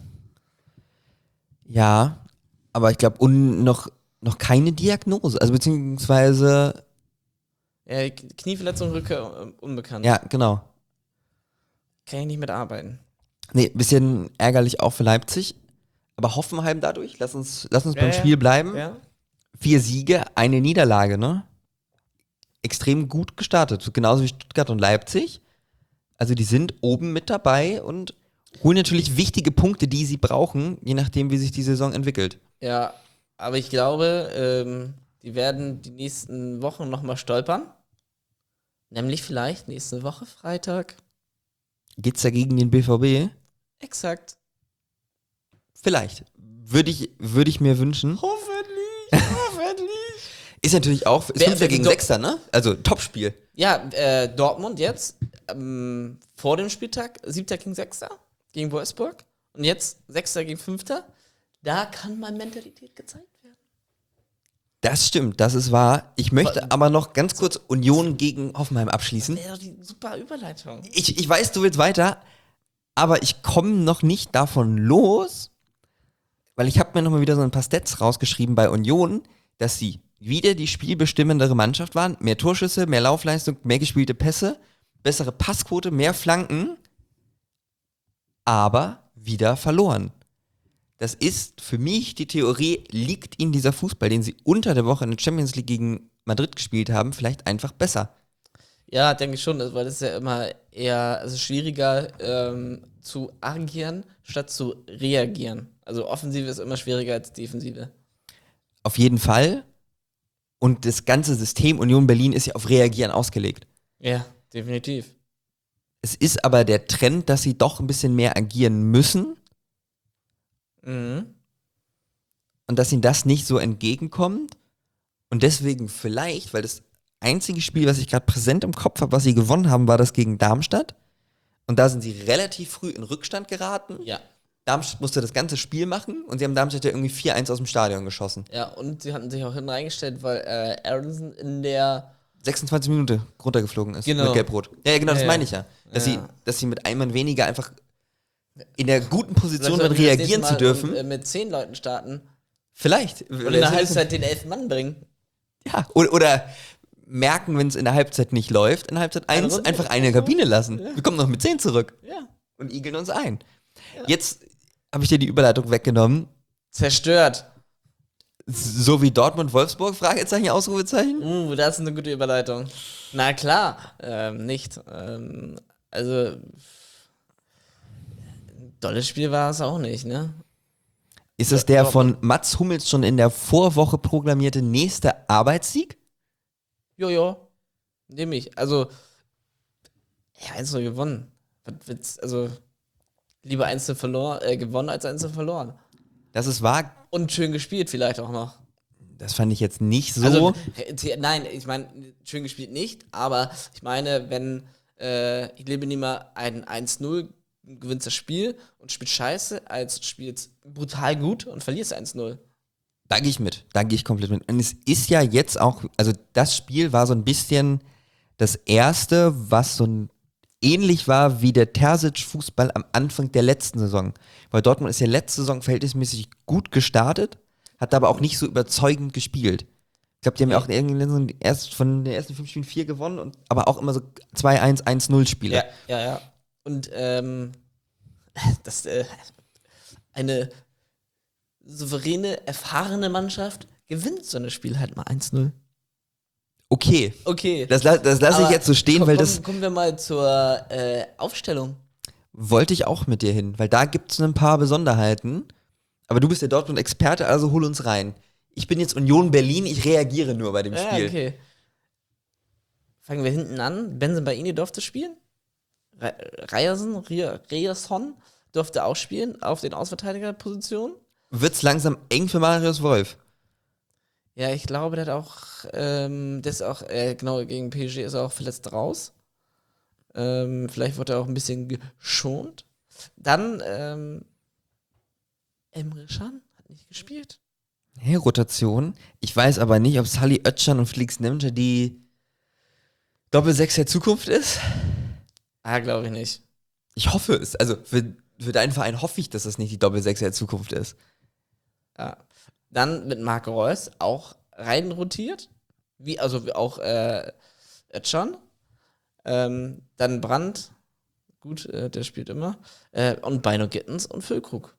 Speaker 1: Ja, aber ich glaube, un- noch, noch keine Diagnose. Also beziehungsweise,
Speaker 2: Äh, Knieverletzung, Rückkehr äh, unbekannt.
Speaker 1: ja, genau.
Speaker 2: Kann ich nicht mitarbeiten.
Speaker 1: Nee, bisschen ärgerlich auch für Leipzig. Aber Hoffenheim dadurch, lass uns, lass uns
Speaker 2: Ja,
Speaker 1: beim
Speaker 2: ja.
Speaker 1: Spiel bleiben.
Speaker 2: Ja?
Speaker 1: Vier Siege, eine Niederlage, ne? Extrem gut gestartet. Genauso wie Stuttgart und Leipzig. Also die sind oben mit dabei und holen natürlich wichtige Punkte, die sie brauchen, je nachdem, wie sich die Saison entwickelt.
Speaker 2: Ja, aber ich glaube, ähm, die werden die nächsten Wochen nochmal stolpern. Nämlich vielleicht nächste Woche Freitag.
Speaker 1: Geht's da gegen den B V B?
Speaker 2: Exakt.
Speaker 1: Vielleicht. Würde ich, würde ich mir wünschen.
Speaker 2: Hoffentlich, hoffentlich.
Speaker 1: Ist natürlich auch, ist
Speaker 2: Wer-
Speaker 1: Fünfter
Speaker 2: wer-
Speaker 1: gegen
Speaker 2: Do-
Speaker 1: Sechster, ne? Also Topspiel.
Speaker 2: Ja, äh, Dortmund jetzt ähm, vor dem Spieltag, Siebter gegen Sechster gegen Wolfsburg. Und jetzt Sechster gegen Fünfter. Da kann mal Mentalität gezeigt werden.
Speaker 1: Das stimmt, das ist wahr. Ich möchte aber noch ganz kurz Union gegen Hoffenheim abschließen.
Speaker 2: Wäre doch die super Überleitung.
Speaker 1: Ich, ich weiß, du willst weiter, aber ich komme noch nicht davon los, weil ich habe mir noch mal wieder so ein paar Stats rausgeschrieben bei Union, dass sie wieder die spielbestimmendere Mannschaft waren. Mehr Torschüsse, mehr Laufleistung, mehr gespielte Pässe, bessere Passquote, mehr Flanken, aber wieder verloren. Das ist für mich die Theorie, liegt ihnen dieser Fußball, den sie unter der Woche in der Champions League gegen Madrid gespielt haben, vielleicht einfach besser.
Speaker 2: Ja, denke ich schon, weil es ist ja immer eher also schwieriger ähm, zu agieren, statt zu reagieren. Also Offensive ist immer schwieriger als Defensive.
Speaker 1: Auf jeden Fall. Und das ganze System Union Berlin ist ja auf Reagieren ausgelegt.
Speaker 2: Ja, definitiv.
Speaker 1: Es ist aber der Trend, dass sie doch ein bisschen mehr agieren müssen
Speaker 2: Mhm.
Speaker 1: und dass ihnen das nicht so entgegenkommt. Und deswegen vielleicht, weil das einzige Spiel, was ich gerade präsent im Kopf habe, was sie gewonnen haben, war das gegen Darmstadt. Und da sind sie relativ früh in Rückstand geraten.
Speaker 2: Ja.
Speaker 1: Darmstadt musste das ganze Spiel machen und sie haben Darmstadt ja irgendwie vier eins aus dem Stadion geschossen.
Speaker 2: Ja, und sie hatten sich auch hinten reingestellt, weil äh, Aronson in der
Speaker 1: sechsundzwanzig Minuten runtergeflogen ist
Speaker 2: Genau.
Speaker 1: mit Gelb-Rot. Ja, ja, genau, das
Speaker 2: Ja,
Speaker 1: meine ich ja. Dass,
Speaker 2: Ja.
Speaker 1: Sie, dass sie mit einem Mann weniger einfach in der guten Position
Speaker 2: Vielleicht
Speaker 1: waren,
Speaker 2: sollten wir das
Speaker 1: reagieren
Speaker 2: nächste
Speaker 1: zu
Speaker 2: Mal
Speaker 1: dürfen.
Speaker 2: Und, äh, mit zehn Leuten starten
Speaker 1: Vielleicht.
Speaker 2: und in der Halbzeit den elf Mann bringen.
Speaker 1: Ja, oder, oder merken, wenn es in der Halbzeit nicht läuft, in Halbzeit
Speaker 2: Eine
Speaker 1: eins
Speaker 2: Runde.
Speaker 1: einfach eine Kabine lassen. Wir kommen noch mit zehn zurück
Speaker 2: Ja.
Speaker 1: und igeln uns ein. Jetzt habe ich dir die Überleitung weggenommen.
Speaker 2: Zerstört.
Speaker 1: So wie Dortmund-Wolfsburg? Fragezeichen, Ausrufezeichen?
Speaker 2: Uh, das ist eine gute Überleitung. Na klar, ähm, nicht. Ähm, also, ein dolles Spiel war es auch nicht, ne?
Speaker 1: Ist das der von Mats Hummels schon in der Vorwoche proklamierte nächste Arbeitssieg?
Speaker 2: Jojo, nehme ich. Also, ja, eins null gewonnen. Was wird's, also, lieber eins null verloren, äh, gewonnen als eins null verloren.
Speaker 1: Das ist wahr.
Speaker 2: Und schön gespielt vielleicht auch noch.
Speaker 1: Das fand ich jetzt nicht so.
Speaker 2: Also, äh, the- nein, ich meine, schön gespielt nicht, aber ich meine, wenn äh, ich lebe nimmer ein eins null, gewinnst das Spiel und spielst scheiße, als spielst brutal gut und verlierst eins null.
Speaker 1: Da gehe ich mit. Da gehe ich komplett mit. Und es ist ja jetzt auch, also das Spiel war so ein bisschen das erste, was so ein ähnlich war wie der Terzic-Fußball am Anfang der letzten Saison. Weil Dortmund ist ja letzte Saison verhältnismäßig gut gestartet, hat aber auch nicht so überzeugend gespielt. Ich glaube, die haben ja auch irgendwie erst von den ersten fünf Spielen vier gewonnen, und, aber auch immer so zwei eins, eins null Spiele.
Speaker 2: Ja, ja, ja. Und ähm, das äh, eine souveräne, erfahrene Mannschaft gewinnt so ein Spiel halt mal eins null.
Speaker 1: Okay.
Speaker 2: Okay.
Speaker 1: Das, la- das lasse ich
Speaker 2: Aber
Speaker 1: jetzt so stehen,
Speaker 2: komm,
Speaker 1: weil
Speaker 2: komm,
Speaker 1: das
Speaker 2: Kommen wir mal zur äh, Aufstellung.
Speaker 1: wollte ich auch mit dir hin, weil da gibt es ein paar Besonderheiten. Aber du bist der Dortmund-Experte, also hol uns rein. Ich bin jetzt Union Berlin, ich reagiere nur bei dem
Speaker 2: Ja,
Speaker 1: Spiel.
Speaker 2: okay. Fangen wir hinten an. Benzenbaini durfte spielen. Re- Ryerson, Ry- Ryerson durfte auch spielen auf den Ausverteidigerpositionen.
Speaker 1: Wird's langsam eng für Marius Wolf?
Speaker 2: Ja, ich glaube, der hat auch, ähm, das ist auch, äh, genau, gegen P S G ist er auch verletzt raus. Ähm, vielleicht wurde er auch ein bisschen geschont. Dann, ähm, Emre Can hat nicht gespielt.
Speaker 1: Hey, Rotation. Ich weiß aber nicht, ob Sally Özcan und Felix Nemce die Doppelsechs der Zukunft ist.
Speaker 2: Ah, glaube ich nicht.
Speaker 1: Ich hoffe es. Also für, für deinen Verein hoffe ich, dass das nicht die Doppelsechs der Zukunft ist.
Speaker 2: Ja. Dann mit Marco Reus auch rein rotiert. Wie, also wie auch äh, Özcan. Ähm, dann Brandt. Gut, äh, der spielt immer. Äh, und Bino Gittens und Füllkrug.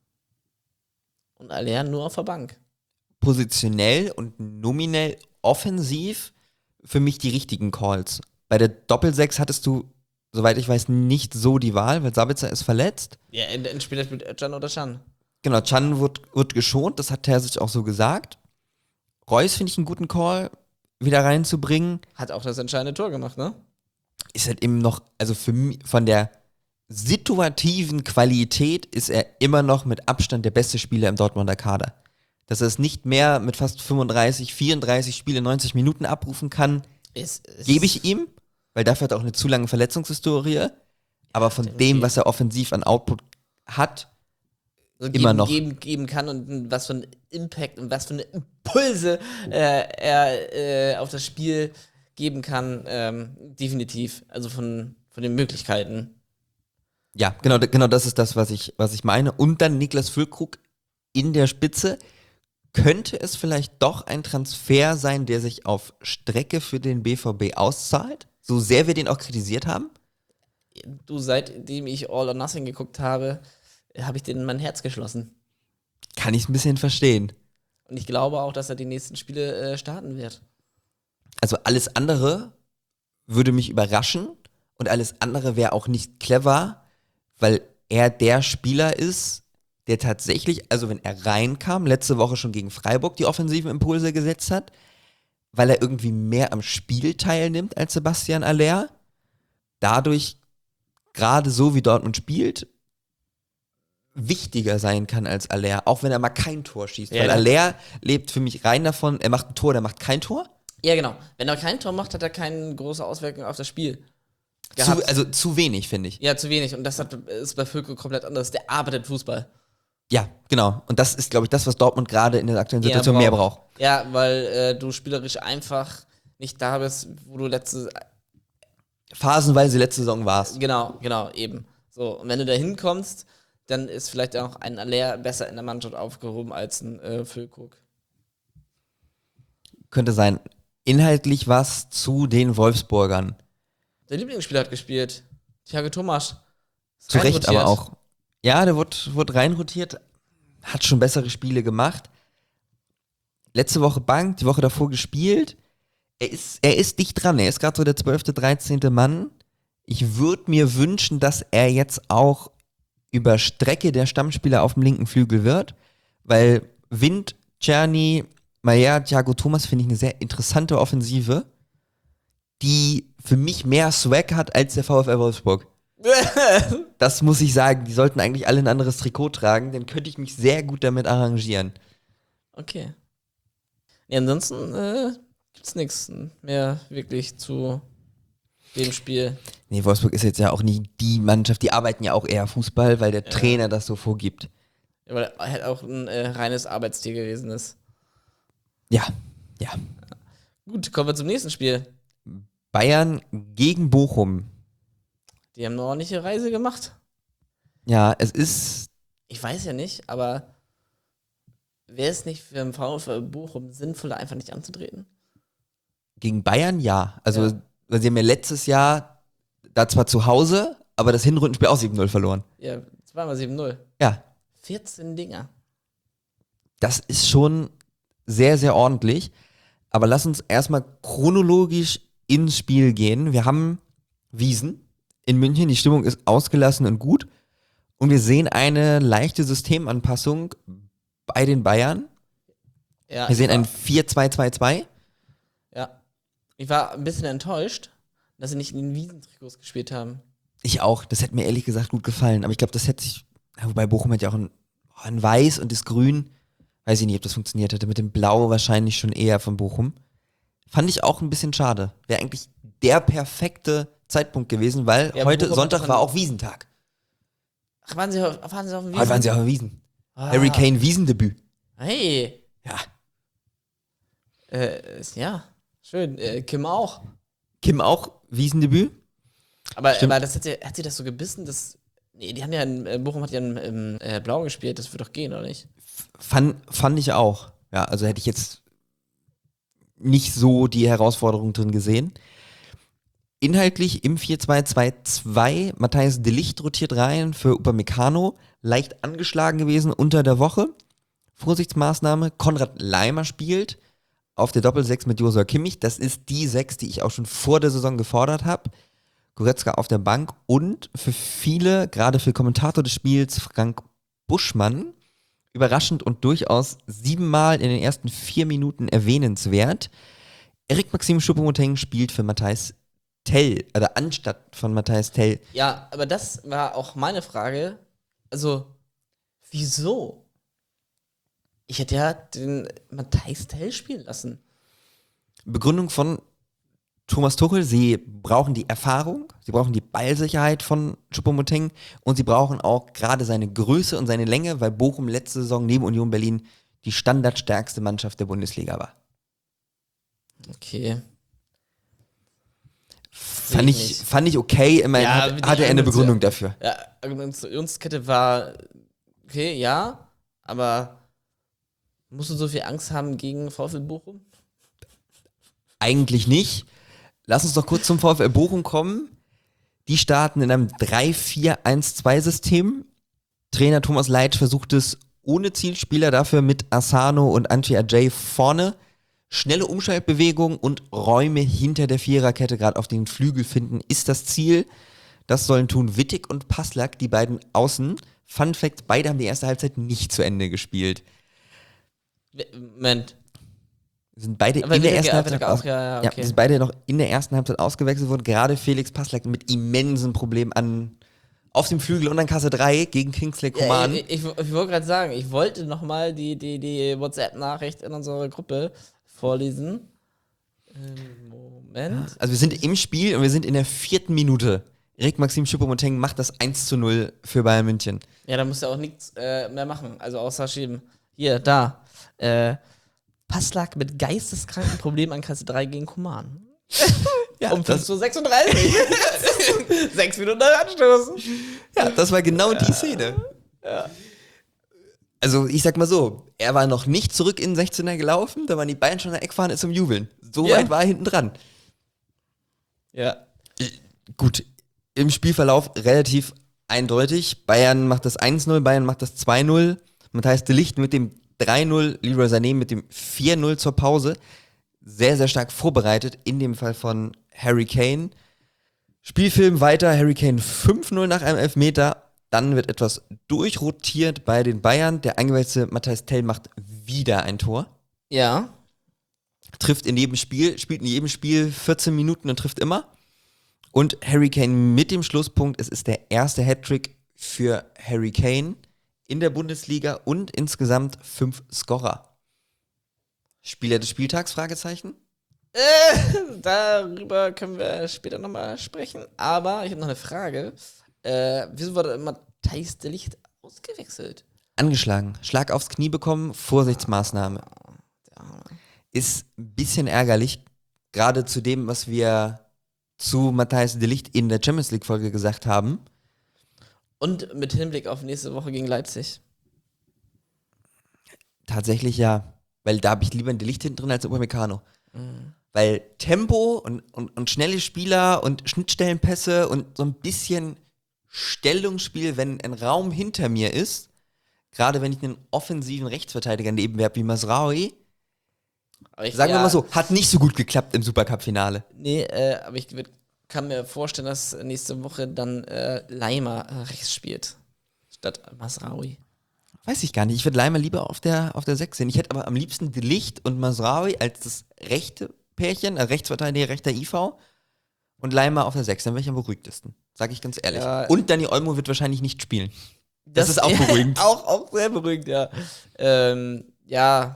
Speaker 2: Und Aller nur auf der Bank.
Speaker 1: Positionell und nominell offensiv für mich die richtigen Calls. Bei der Doppelsechs hattest du, soweit ich weiß, nicht so die Wahl, weil Sabitzer ist verletzt.
Speaker 2: Ja, entweder spielt Özcan oder Can.
Speaker 1: Genau, Can wird, wird geschont, das hat Terzic auch so gesagt. Reus finde ich einen guten Call, wieder reinzubringen.
Speaker 2: Hat auch das entscheidende Tor gemacht, ne?
Speaker 1: Ist halt eben noch, also für mich, von der situativen Qualität ist er immer noch mit Abstand der beste Spieler im Dortmunder Kader. Dass er es nicht mehr mit fast fünfunddreißig, vierunddreißig Spiele neunzig Minuten abrufen kann,
Speaker 2: Ist, ist
Speaker 1: gebe ich ihm, weil dafür hat er auch eine zu lange Verletzungshistorie. Aber von
Speaker 2: definitiv.
Speaker 1: dem, was er offensiv an Output hat,
Speaker 2: so
Speaker 1: immer
Speaker 2: geben,
Speaker 1: noch.
Speaker 2: Geben, geben kann und was für einen Impact und was für eine Impulse äh, er äh, auf das Spiel geben kann, ähm, definitiv. Also von, von den Möglichkeiten.
Speaker 1: ja, genau, genau das ist das, was ich, was ich meine. Und dann Niklas Füllkrug in der Spitze. Könnte es vielleicht doch ein Transfer sein, der sich auf Strecke für den B V B auszahlt? So sehr wir den auch kritisiert haben?
Speaker 2: Du, seitdem ich All or Nothing geguckt habe, habe ich den in mein Herz geschlossen.
Speaker 1: Kann ich ein bisschen verstehen.
Speaker 2: Und ich glaube auch, dass er die nächsten Spiele äh, starten wird.
Speaker 1: Also alles andere würde mich überraschen und alles andere wäre auch nicht clever, weil er der Spieler ist, der tatsächlich, also wenn er reinkam, letzte Woche schon gegen Freiburg die offensiven Impulse gesetzt hat, weil er irgendwie mehr am Spiel teilnimmt als Sebastian Aller, dadurch gerade so wie Dortmund spielt, wichtiger sein kann als Aller, auch wenn er mal kein Tor schießt.
Speaker 2: Ja,
Speaker 1: weil
Speaker 2: ja.
Speaker 1: Aller lebt für mich rein davon, er macht ein Tor, der macht kein Tor.
Speaker 2: Ja, genau. Wenn er kein Tor macht, hat er keine große Auswirkung auf das Spiel.
Speaker 1: Zu,
Speaker 2: Gehabt.
Speaker 1: also zu wenig, finde ich.
Speaker 2: Ja, zu wenig. Und das hat, ist bei Füllkrug komplett anders. Der arbeitet Fußball.
Speaker 1: Ja, genau. Und das ist, glaube ich, das, was Dortmund gerade in der aktuellen
Speaker 2: Ja,
Speaker 1: Situation mehr braucht.
Speaker 2: Ja, weil äh, du spielerisch einfach nicht da bist, wo du letzte.
Speaker 1: Phasenweise letzte Saison warst.
Speaker 2: Genau, genau, eben. So, und wenn du da hinkommst, dann ist vielleicht auch ein Aller besser in der Mannschaft aufgehoben als ein äh, Füllkrug.
Speaker 1: Könnte sein. Inhaltlich was zu den Wolfsburgern.
Speaker 2: Der Lieblingsspieler hat gespielt. Thiago Thomas. Ist
Speaker 1: Zu Recht
Speaker 2: reinrotiert.
Speaker 1: aber auch. Ja, der wurde, wurde reinrotiert, hat schon bessere Spiele gemacht. Letzte Woche Bank, die Woche davor gespielt. Er ist, er ist dicht dran, er ist gerade so der zwölfte, dreizehnte Mann. Ich würde mir wünschen, dass er jetzt auch über Strecke der Stammspieler auf dem linken Flügel wird, weil Wind, Czerny, Maier, Thiago Thomas finde ich eine sehr interessante Offensive, die für mich mehr Swag hat als der VfL Wolfsburg. Das muss ich sagen, die sollten eigentlich alle ein anderes Trikot tragen, dann könnte ich mich sehr gut damit arrangieren.
Speaker 2: Okay. Ja, ansonsten äh, gibt's nichts mehr wirklich zu dem Spiel.
Speaker 1: Nee, Wolfsburg ist jetzt ja auch nicht die Mannschaft, die arbeiten ja auch eher Fußball, weil der
Speaker 2: Ja.
Speaker 1: Trainer das so vorgibt.
Speaker 2: Ja, weil er halt auch ein äh, reines Arbeitstier gewesen ist.
Speaker 1: Ja, ja.
Speaker 2: Gut, kommen wir zum nächsten Spiel.
Speaker 1: Bayern gegen Bochum.
Speaker 2: Die haben eine ordentliche Reise gemacht.
Speaker 1: Ja, es ist,
Speaker 2: Ich weiß ja nicht, aber wäre es nicht für den VfL Bochum sinnvoller, einfach nicht anzutreten?
Speaker 1: gegen Bayern, ja. Also,
Speaker 2: Ja.
Speaker 1: weil sie haben ja letztes Jahr, da zwar zu Hause, aber das Hinrundenspiel auch sieben null verloren.
Speaker 2: Ja, zweimal sieben null.
Speaker 1: Ja,
Speaker 2: vierzehn Dinger.
Speaker 1: das ist schon sehr, sehr ordentlich. Aber lass uns erstmal chronologisch ins Spiel gehen. Wir haben Wiesn in München, die Stimmung ist ausgelassen und gut. Und wir sehen eine leichte Systemanpassung bei den Bayern.
Speaker 2: Ja,
Speaker 1: Wir sehen
Speaker 2: ich war,
Speaker 1: ein vier zwei zwei zwei.
Speaker 2: ja. Ich war ein bisschen enttäuscht, dass sie nicht in den Wiesentrikots gespielt haben.
Speaker 1: Ich auch. Das hätte mir ehrlich gesagt gut gefallen. Aber ich glaube, das hätte sich. Wobei Bochum hat ja auch ein, ein Weiß und das Grün. Weiß ich nicht, ob das funktioniert hätte. Mit dem Blau wahrscheinlich schon eher von Bochum. Fand ich auch ein bisschen schade. Wäre eigentlich der perfekte Zeitpunkt gewesen, weil
Speaker 2: Ja,
Speaker 1: heute
Speaker 2: Bochum hat
Speaker 1: Sonntag
Speaker 2: doch
Speaker 1: war
Speaker 2: ein-
Speaker 1: auch Wiesentag.
Speaker 2: Ach, waren sie, auf- waren sie auf dem Wiesen?
Speaker 1: Heute waren sie auch auf Wiesen.
Speaker 2: Ah.
Speaker 1: Harry Kane Wiesendebüt.
Speaker 2: Hey.
Speaker 1: Ja.
Speaker 2: Äh, ist- ja, schön. Äh, Kim auch.
Speaker 1: Kim auch Wiesendebüt.
Speaker 2: Aber,
Speaker 1: Stimmt.
Speaker 2: aber das hat, sie, hat sie das so gebissen? Das, nee, die haben ja in, äh, Bochum hat ja in, im äh, Blau gespielt, das wird doch gehen, oder nicht?
Speaker 1: Fand, fand ich auch. Ja, also hätte ich jetzt nicht so die Herausforderung drin gesehen. Inhaltlich im vier zwei zwei zwei, Matthijs de Ligt rotiert rein für Upamecano, leicht angeschlagen gewesen unter der Woche. Vorsichtsmaßnahme, Konrad Leimer spielt auf der Doppelsechs mit Joshua Kimmich. Das ist die Sechs, die ich auch schon vor der Saison gefordert habe. Goretzka auf der Bank und für viele, gerade für Kommentator des Spiels, Frank Buschmann, überraschend und durchaus siebenmal in den ersten vier Minuten erwähnenswert. Erik Maxim Choupo-Moting spielt für Matthijs Tell, oder anstatt von Matthijs Tell.
Speaker 2: Ja, aber das war auch meine Frage. Also, wieso? Ich hätte ja den Matthijs Tell spielen lassen.
Speaker 1: Begründung von Thomas Tuchel, sie brauchen die Erfahrung, sie brauchen die Ballsicherheit von Choupo-Moting und sie brauchen auch gerade seine Größe und seine Länge, weil Bochum letzte Saison neben Union Berlin die standardstärkste Mannschaft der Bundesliga war.
Speaker 2: Okay.
Speaker 1: Fand
Speaker 2: ich
Speaker 1: ich,
Speaker 2: nicht.
Speaker 1: fand ich okay, immerhin
Speaker 2: Ja,
Speaker 1: hat,
Speaker 2: die
Speaker 1: hatte er eine
Speaker 2: Argumentation-
Speaker 1: Begründung dafür.
Speaker 2: Ja, Argumentationskette war okay, ja, aber musst du so viel Angst haben gegen VfL Bochum?
Speaker 1: Eigentlich nicht. Lass uns doch kurz zum VfL Bochum kommen. Die starten in einem drei vier eins zwei System. Trainer Thomas Leitsch versucht es ohne Zielspieler, dafür mit Asano und Antwi Ajay vorne. Schnelle Umschaltbewegung und Räume hinter der Viererkette, gerade auf den Flügel finden, ist das Ziel. Das sollen tun Wittig und Passlack, die beiden Außen. Fun Fact, beide haben die erste Halbzeit nicht zu Ende gespielt.
Speaker 2: Moment.
Speaker 1: Sind beide
Speaker 2: Aber
Speaker 1: in der
Speaker 2: Wittig-
Speaker 1: ersten
Speaker 2: ja,
Speaker 1: Halbzeit
Speaker 2: Wittig
Speaker 1: aus-
Speaker 2: auch, ja, ja,
Speaker 1: ja,
Speaker 2: okay.
Speaker 1: sind beide noch in der ersten Halbzeit ausgewechselt worden. Gerade Felix Passlack mit immensen Problemen an auf dem Flügel und an Kasse drei gegen Kingsley
Speaker 2: Ja,
Speaker 1: Coman.
Speaker 2: ich ich, ich wollte gerade sagen, ich wollte noch mal die, die, die WhatsApp-Nachricht in unserer Gruppe vorlesen. Ähm, Moment.
Speaker 1: Also wir sind im Spiel und wir sind in der vierten Minute. Erik Maxim Choupo-Moting macht das eins zu null für Bayern München.
Speaker 2: Ja, da musst du auch nichts äh, mehr machen, also außer schieben. Hier, da. Äh, Passlack mit geisteskranken Problemen an Kasse drei gegen Coman.
Speaker 1: Ja,
Speaker 2: Um
Speaker 1: das,
Speaker 2: fünf Uhr sechsunddreißig. Sechs Minuten nach Anstoß.
Speaker 1: ja, das war genau die Szene. Also ich sag mal so, er war noch nicht zurück in den sechzehner gelaufen, da waren die Bayern schon in der Eckfahne zum Jubeln. So
Speaker 2: Ja.
Speaker 1: weit war er hinten dran.
Speaker 2: Ja.
Speaker 1: Gut, im Spielverlauf relativ eindeutig. Bayern macht das eins null, Bayern macht das zwei null. Matthijs de Ligt mit dem drei null, Leroy Sané mit dem vier null zur Pause. Sehr, sehr stark vorbereitet, in dem Fall von Harry Kane. Spielfilm weiter, Harry Kane fünf null nach einem Elfmeter. Dann wird etwas durchrotiert bei den Bayern. Der eingewechselte Matthijs Tell macht wieder ein Tor.
Speaker 2: Ja.
Speaker 1: Trifft in jedem Spiel, spielt in jedem Spiel vierzehn Minuten und trifft immer. Und Harry Kane mit dem Schlusspunkt, es ist der erste Hattrick für Harry Kane in der Bundesliga und insgesamt fünf Scorer. Spieler des Spieltags, Fragezeichen?
Speaker 2: Äh, darüber können wir später nochmal sprechen. Aber ich habe noch eine Frage. Äh, wieso wurde Matthijs de Ligt ausgewechselt?
Speaker 1: Angeschlagen, Schlag aufs Knie bekommen, Vorsichtsmaßnahme. Ist ein bisschen ärgerlich, gerade zu dem, was wir zu Matthijs de Ligt in der Champions League-Folge gesagt haben.
Speaker 2: Und mit Hinblick auf nächste Woche gegen Leipzig.
Speaker 1: Tatsächlich ja, weil da habe ich lieber ein de Ligt hinten drin als Upamecano. Mhm. Weil Tempo und, und, und schnelle Spieler und Schnittstellenpässe und so ein bisschen Stellungsspiel, wenn ein Raum hinter mir ist, gerade wenn ich einen offensiven Rechtsverteidiger neben mir habe wie Masraoui,
Speaker 2: Aber ich,
Speaker 1: Sagen
Speaker 2: ja,
Speaker 1: wir mal so, hat nicht so gut geklappt im Supercup-Finale.
Speaker 2: Nee, äh, aber ich würd, kann mir vorstellen, dass nächste Woche dann äh, Leimer äh, rechts spielt. Statt Masraoui.
Speaker 1: Weiß ich gar nicht. Ich würde Leimer lieber auf der, auf der sechs sehen. Ich hätte aber am liebsten De Ligt und Masraoui als das rechte Pärchen, äh, Rechtsverteidiger, rechter I V und Leimer auf der sechs. Dann wäre ich am beruhigtesten. Sag ich ganz ehrlich.
Speaker 2: Ja.
Speaker 1: Und Dani Olmo wird wahrscheinlich nicht spielen. Das, das ist auch beruhigend.
Speaker 2: auch, auch sehr beruhigend, ja. Ähm, ja.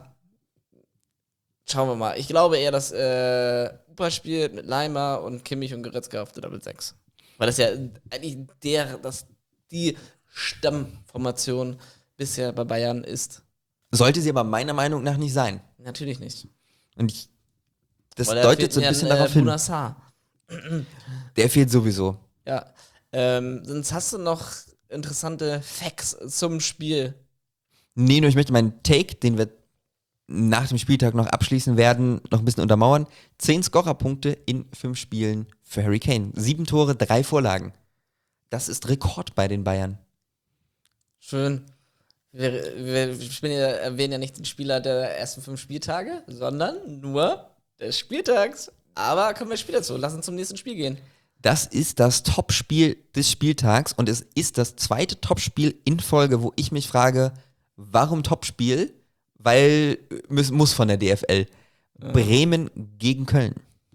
Speaker 2: Schauen wir mal. Ich glaube eher, dass äh, Upa spielt mit Leimer und Kimmich und Goretzka auf der Double sechs. Weil das ja eigentlich der, das die Stammformation bisher bei Bayern ist.
Speaker 1: Sollte sie aber meiner Meinung nach nicht sein.
Speaker 2: Natürlich nicht.
Speaker 1: Und ich, das
Speaker 2: Weil da
Speaker 1: deutet
Speaker 2: fehlt
Speaker 1: so ein
Speaker 2: mir
Speaker 1: bisschen
Speaker 2: äh,
Speaker 1: darauf hin.
Speaker 2: Bunassar.
Speaker 1: Der fehlt sowieso.
Speaker 2: Ja. Ähm, sonst hast du noch interessante Facts zum Spiel.
Speaker 1: Nee, nur ich möchte meinen Take, den wir nach dem Spieltag noch abschließen werden, noch ein bisschen untermauern. Zehn Scorerpunkte in fünf Spielen für Harry Kane. Sieben Tore, drei Vorlagen. Das ist Rekord bei den Bayern.
Speaker 2: Schön. Wir, wir spielen ja, erwähnen ja nicht den Spieler der ersten fünf Spieltage, sondern nur des Spieltags. Aber kommen wir später zu. Lass uns zum nächsten Spiel gehen.
Speaker 1: Das ist das Topspiel des Spieltags und es ist das zweite Topspiel in Folge, wo ich mich frage, warum Topspiel? Weil, muss, muss von der D F L.
Speaker 2: Ja.
Speaker 1: Bremen gegen Köln.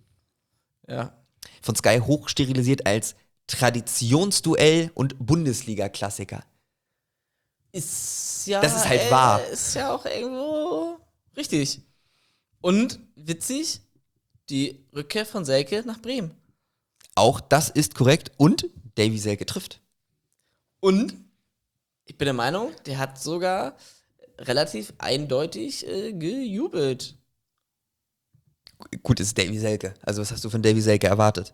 Speaker 2: Ja.
Speaker 1: Von Sky hochsterilisiert als Traditionsduell und Bundesliga-Klassiker.
Speaker 2: Ist ja.
Speaker 1: Das ist halt
Speaker 2: äh,
Speaker 1: wahr.
Speaker 2: Ist ja auch irgendwo richtig. Und witzig, die Rückkehr von Selke nach Bremen.
Speaker 1: Auch das ist korrekt und Davy Selke trifft.
Speaker 2: Und ich bin der Meinung, der hat sogar relativ eindeutig äh, gejubelt.
Speaker 1: Gut, ist Davy Selke. Also was hast du von Davy Selke erwartet?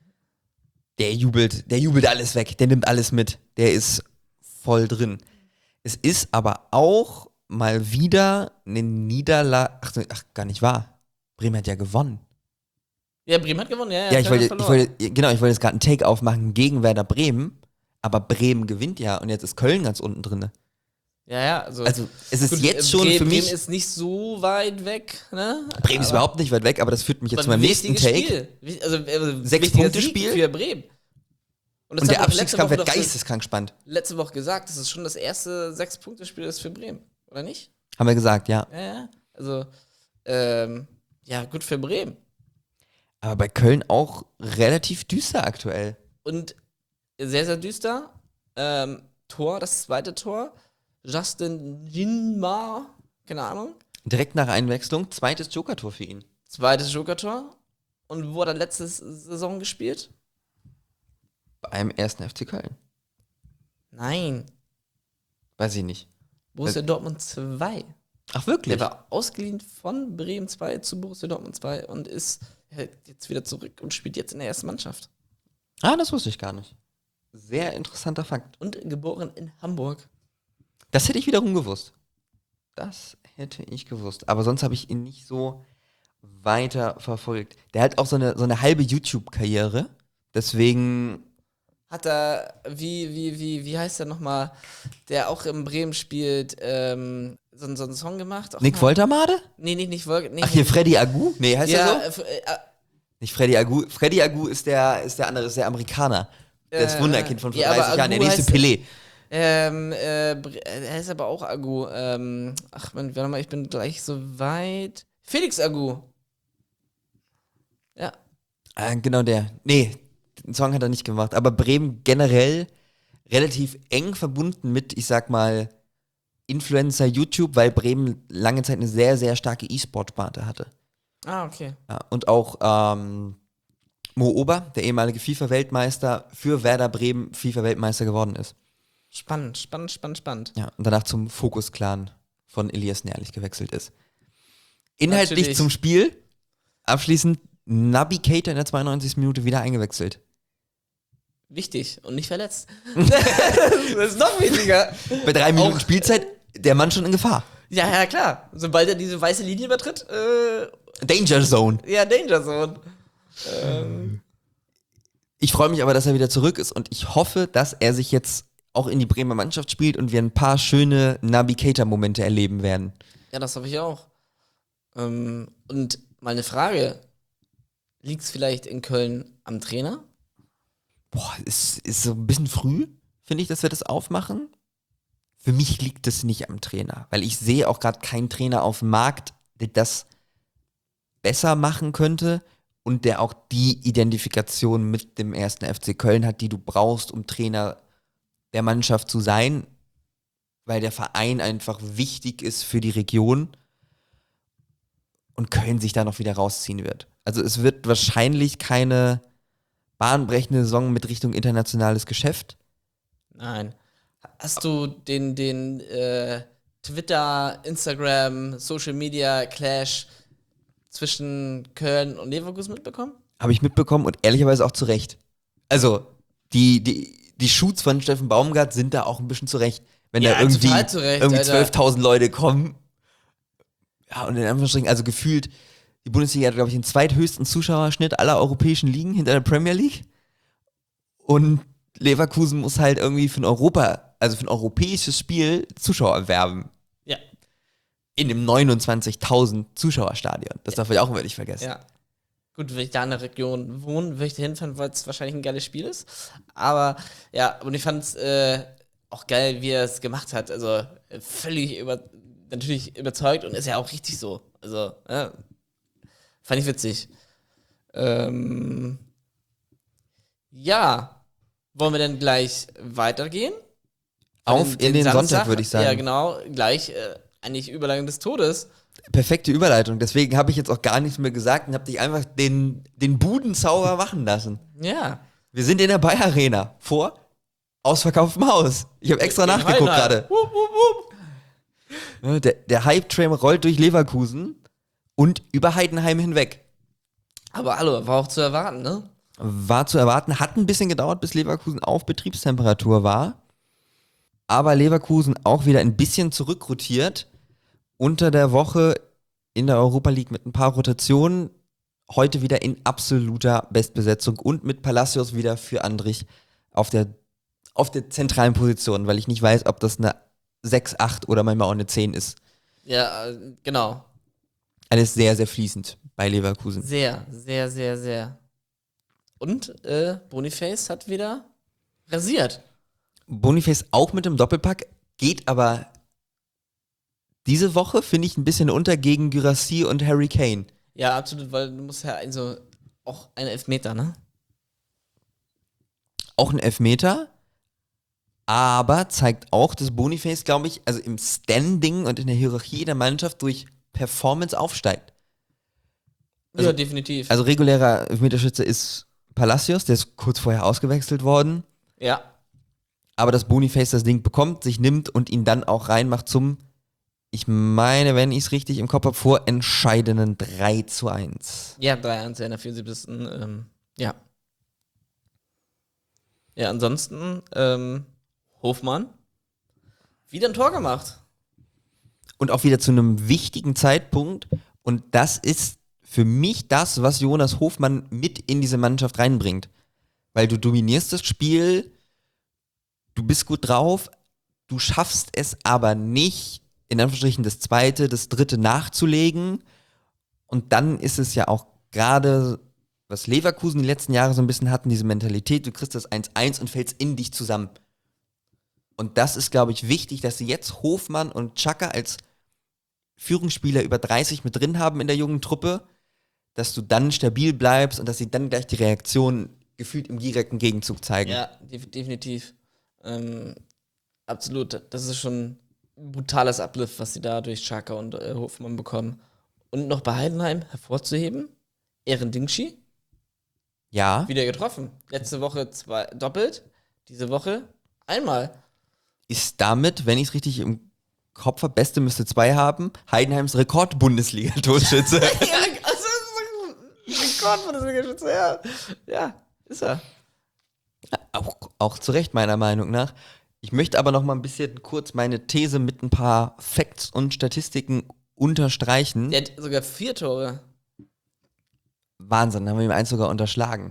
Speaker 1: Der jubelt, der jubelt alles weg, der nimmt alles mit. Der ist voll drin. Es ist aber auch mal wieder eine Niederlage. Ach, ach, gar nicht wahr. Bremen hat ja gewonnen.
Speaker 2: Ja, Bremen hat gewonnen, ja.
Speaker 1: Ja, ich
Speaker 2: Köln
Speaker 1: wollte,
Speaker 2: hat
Speaker 1: ich
Speaker 2: verloren.
Speaker 1: wollte, genau, ich wollte jetzt gerade einen Take aufmachen gegen Werder Bremen, aber Bremen gewinnt ja und jetzt ist Köln ganz unten drin.
Speaker 2: Ja, ja, also.
Speaker 1: Also es ist
Speaker 2: Gut,
Speaker 1: jetzt
Speaker 2: äh,
Speaker 1: schon
Speaker 2: Bremen,
Speaker 1: für mich.
Speaker 2: Bremen ist nicht so weit weg, ne?
Speaker 1: Bremen ist
Speaker 2: Aber-
Speaker 1: überhaupt nicht weit weg, aber das führt mich jetzt
Speaker 2: aber
Speaker 1: zu meinem
Speaker 2: ein
Speaker 1: nächsten
Speaker 2: wichtiges
Speaker 1: Take.
Speaker 2: Spiel. Wich- Also, äh,
Speaker 1: Sechs
Speaker 2: wichtiger
Speaker 1: Punkte
Speaker 2: Sieg
Speaker 1: Spiel.
Speaker 2: für Bremen. Und, das
Speaker 1: Und der
Speaker 2: haben wir letzte
Speaker 1: Abstiegskampf
Speaker 2: Woche
Speaker 1: wird
Speaker 2: doch ge-
Speaker 1: geisteskrank spannend.
Speaker 2: letzte Woche gesagt, das ist schon das erste Sechs-Punkte-Spiel ist für Bremen, oder nicht?
Speaker 1: Haben wir gesagt, ja.
Speaker 2: Ja, ja. Also, ähm, ja, gut für Bremen.
Speaker 1: Aber bei Köln auch relativ düster aktuell.
Speaker 2: Und sehr, sehr düster. Ähm, Tor, das zweite Tor. Justin Jinmar, keine Ahnung.
Speaker 1: Direkt nach Einwechslung, zweites Joker-Tor für ihn.
Speaker 2: Zweites Joker-Tor. Und wo hat er letzte Saison gespielt?
Speaker 1: Beim ersten F C Köln.
Speaker 2: Nein.
Speaker 1: Weiß ich nicht.
Speaker 2: Borussia Dortmund zwei.
Speaker 1: Ach, wirklich?
Speaker 2: Der war ausgeliehen von Bremen zwei zu Borussia Dortmund zwei und ist jetzt wieder zurück und spielt jetzt in der ersten Mannschaft.
Speaker 1: Ah, das wusste ich gar nicht. Sehr interessanter Fakt.
Speaker 2: Und geboren in Hamburg.
Speaker 1: Das hätte ich wiederum gewusst. Das hätte ich gewusst. Aber sonst habe ich ihn nicht so weiter verfolgt. Der hat auch so eine, so eine halbe YouTube-Karriere. Deswegen.
Speaker 2: Hat er, wie, wie, wie, wie heißt der nochmal, der auch in Bremen spielt, ähm, so, so einen Song gemacht? Ach,
Speaker 1: Nick
Speaker 2: Mann.
Speaker 1: Woltermade?
Speaker 2: Nee, nicht, nicht Wolke. Nee,
Speaker 1: Ach, hier
Speaker 2: nee,
Speaker 1: Freddy Agu? Nee, heißt
Speaker 2: ja,
Speaker 1: er so?
Speaker 2: äh, f- äh,
Speaker 1: Nicht Freddy Agu. Freddy Agu ist der, ist der andere, ist der Amerikaner. Das
Speaker 2: Äh,
Speaker 1: Wunderkind von vor
Speaker 2: ja, aber
Speaker 1: dreißig Jahren, der
Speaker 2: Agu
Speaker 1: nächste
Speaker 2: heißt-
Speaker 1: Pelé.
Speaker 2: Ähm, äh, Bre- er heißt aber auch Agu. Ähm, ach man, warte mal, ich bin gleich so weit. Felix Agu. Ja.
Speaker 1: Ah, genau der. Nee, den Song hat er nicht gemacht. Aber Bremen generell relativ eng verbunden mit, ich sag mal, Influencer YouTube, weil Bremen lange Zeit eine sehr, sehr starke E-Sport-Sparte hatte.
Speaker 2: Ah, okay.
Speaker 1: Ja, und auch ähm, Mo Ober, der ehemalige FIFA-Weltmeister, für Werder Bremen FIFA-Weltmeister geworden ist.
Speaker 2: Spannend, spannend, spannend, spannend.
Speaker 1: Ja, und danach zum Fokus-Clan von Elias Nährlich gewechselt ist. Inhaltlich
Speaker 2: Natürlich.
Speaker 1: zum Spiel, abschließend Naby Keita in der zweiundneunzigsten Minute wieder eingewechselt.
Speaker 2: Wichtig und nicht verletzt. Das ist noch wichtiger.
Speaker 1: Bei drei Minuten
Speaker 2: Auch-
Speaker 1: Spielzeit, der Mann schon in Gefahr.
Speaker 2: Ja, ja, klar. Sobald er diese weiße Linie übertritt, äh,
Speaker 1: Danger Zone.
Speaker 2: ja, Danger Zone. Ähm,
Speaker 1: Ich freue mich aber, dass er wieder zurück ist und ich hoffe, dass er sich jetzt auch in die Bremer Mannschaft spielt und wir ein paar schöne Naby Keita-Momente erleben werden.
Speaker 2: ja, das hoffe ich auch. Ähm, und mal eine Frage, liegt es vielleicht in Köln am Trainer?
Speaker 1: Boah, ist, ist so ein bisschen früh, finde ich, dass wir das aufmachen. Für mich liegt das nicht am Trainer, weil ich sehe auch gerade keinen Trainer auf dem Markt, der das besser machen könnte und der auch die Identifikation mit dem ersten F C Köln hat, die du brauchst, um Trainer der Mannschaft zu sein, weil der Verein einfach wichtig ist für die Region und Köln sich da noch wieder rausziehen wird. Also es wird wahrscheinlich keine bahnbrechende Saison mit Richtung internationales Geschäft.
Speaker 2: Nein. Hast du den, den äh, Twitter, Instagram, Social Media Clash zwischen Köln und Leverkusen mitbekommen?
Speaker 1: Habe ich mitbekommen und ehrlicherweise auch zu Recht. Also, die, die, die Shoots von Steffen Baumgart sind da auch ein bisschen zu Recht. Wenn
Speaker 2: Ja,
Speaker 1: da irgendwie,
Speaker 2: total zu Recht,
Speaker 1: irgendwie
Speaker 2: Alter.
Speaker 1: zwölftausend Leute kommen. Ja, und in Anführungsstrichen, also gefühlt, die Bundesliga hat, glaube ich, den zweithöchsten Zuschauerschnitt aller europäischen Ligen hinter der Premier League. Und Leverkusen muss halt irgendwie für ein Europa, also für ein europäisches Spiel Zuschauer werben.
Speaker 2: Ja.
Speaker 1: In dem neunundzwanzigtausend Zuschauerstadion. Das darf ich auch immer nicht vergessen.
Speaker 2: Ja. Gut, wenn ich da in der Region wohne, würde ich da hinfahren, weil es wahrscheinlich ein geiles Spiel ist. Aber ja, und ich fand es äh, auch geil, wie er es gemacht hat. Also äh, völlig über, natürlich überzeugt und ist ja auch richtig so. Also, ja, fand ich witzig. Ähm, ja, wollen wir dann gleich weitergehen?
Speaker 1: Auf in den Sonntag, würde ich sagen.
Speaker 2: Ja, genau, gleich äh, eigentlich Überleitung des Todes.
Speaker 1: Perfekte Überleitung. Deswegen habe ich jetzt auch gar nichts mehr gesagt und habe dich einfach den, den Budenzauber machen lassen.
Speaker 2: Ja.
Speaker 1: Wir sind in der Bayer Arena vor ausverkauftem Haus. Ich habe extra
Speaker 2: In
Speaker 1: nachgeguckt
Speaker 2: Heidenheim.
Speaker 1: gerade.
Speaker 2: Wupp, wupp, wupp.
Speaker 1: Ja, Der, der Hype-Train rollt durch Leverkusen und über Heidenheim hinweg.
Speaker 2: Aber hallo, war auch zu erwarten, ne?
Speaker 1: War zu erwarten, hat ein bisschen gedauert, bis Leverkusen auf Betriebstemperatur war. Aber Leverkusen auch wieder ein bisschen zurückrotiert. Unter der Woche in der Europa League mit ein paar Rotationen. Heute wieder in absoluter Bestbesetzung und mit Palacios wieder für Andrich auf der, auf der zentralen Position, weil ich nicht weiß, ob das eine sechs, acht oder manchmal auch eine zehn ist.
Speaker 2: Ja, äh, genau.
Speaker 1: Alles sehr, sehr fließend bei Leverkusen.
Speaker 2: Sehr, sehr, sehr, sehr. Und äh, Boniface hat wieder rasiert.
Speaker 1: Boniface auch mit dem Doppelpack, geht aber diese Woche, finde ich, ein bisschen unter gegen Guirassy und Harry Kane.
Speaker 2: Ja, absolut, weil du musst ja also auch einen Elfmeter, ne?
Speaker 1: Auch ein Elfmeter, aber zeigt auch, dass Boniface, glaube ich, also im Standing und in der Hierarchie der Mannschaft durch Performance aufsteigt. Also-
Speaker 2: ja, definitiv.
Speaker 1: Also regulärer Elfmeterschütze ist Palacios, der ist kurz vorher ausgewechselt worden,
Speaker 2: ja.
Speaker 1: aber dass Boniface das Ding bekommt, sich nimmt und ihn dann auch reinmacht zum, ich meine, wenn ich es richtig im Kopf habe, vorentscheidenden drei zu eins.
Speaker 2: Ja, drei eins in der vierundsiebzigsten Ähm, ja. Ja, ansonsten, ähm, Hofmann wieder ein Tor gemacht.
Speaker 1: Und auch wieder zu einem wichtigen Zeitpunkt. Und das ist für mich das, was Jonas Hofmann mit in diese Mannschaft reinbringt. Weil du dominierst das Spiel, du bist gut drauf, du schaffst es aber nicht, in Anführungsstrichen das zweite, das dritte nachzulegen. Und dann ist es ja auch gerade, was Leverkusen die letzten Jahre so ein bisschen hatten, diese Mentalität, du kriegst das eins eins und fällst in dich zusammen. Und das ist, glaube ich, wichtig, dass sie jetzt Hofmann und Xhaka als Führungsspieler über dreißig mit drin haben in der jungen Truppe, dass du dann stabil bleibst und dass sie dann gleich die Reaktion gefühlt im direkten Gegenzug zeigen.
Speaker 2: Ja, def- definitiv. Ähm, absolut. Das ist schon ein brutales Uplift, was sie da durch Xhaka und äh, Hofmann bekommen. Und noch bei Heidenheim hervorzuheben, Eren Dingschi,
Speaker 1: Ja,
Speaker 2: wieder getroffen. Letzte Woche zwei doppelt, diese Woche einmal.
Speaker 1: ist damit, wenn ich es richtig im Kopf habe, Beste müsste zwei haben, Heidenheims Rekord-Bundesliga-Torschütze.
Speaker 2: Ja, also, Rekord von der Geschütze, ja. Ja, ist er.
Speaker 1: auch, auch zu Recht, meiner Meinung nach. Ich möchte aber noch mal ein bisschen kurz meine These mit ein paar Facts und Statistiken unterstreichen.
Speaker 2: Der hat sogar vier Tore.
Speaker 1: Wahnsinn, da haben wir ihm eins sogar unterschlagen.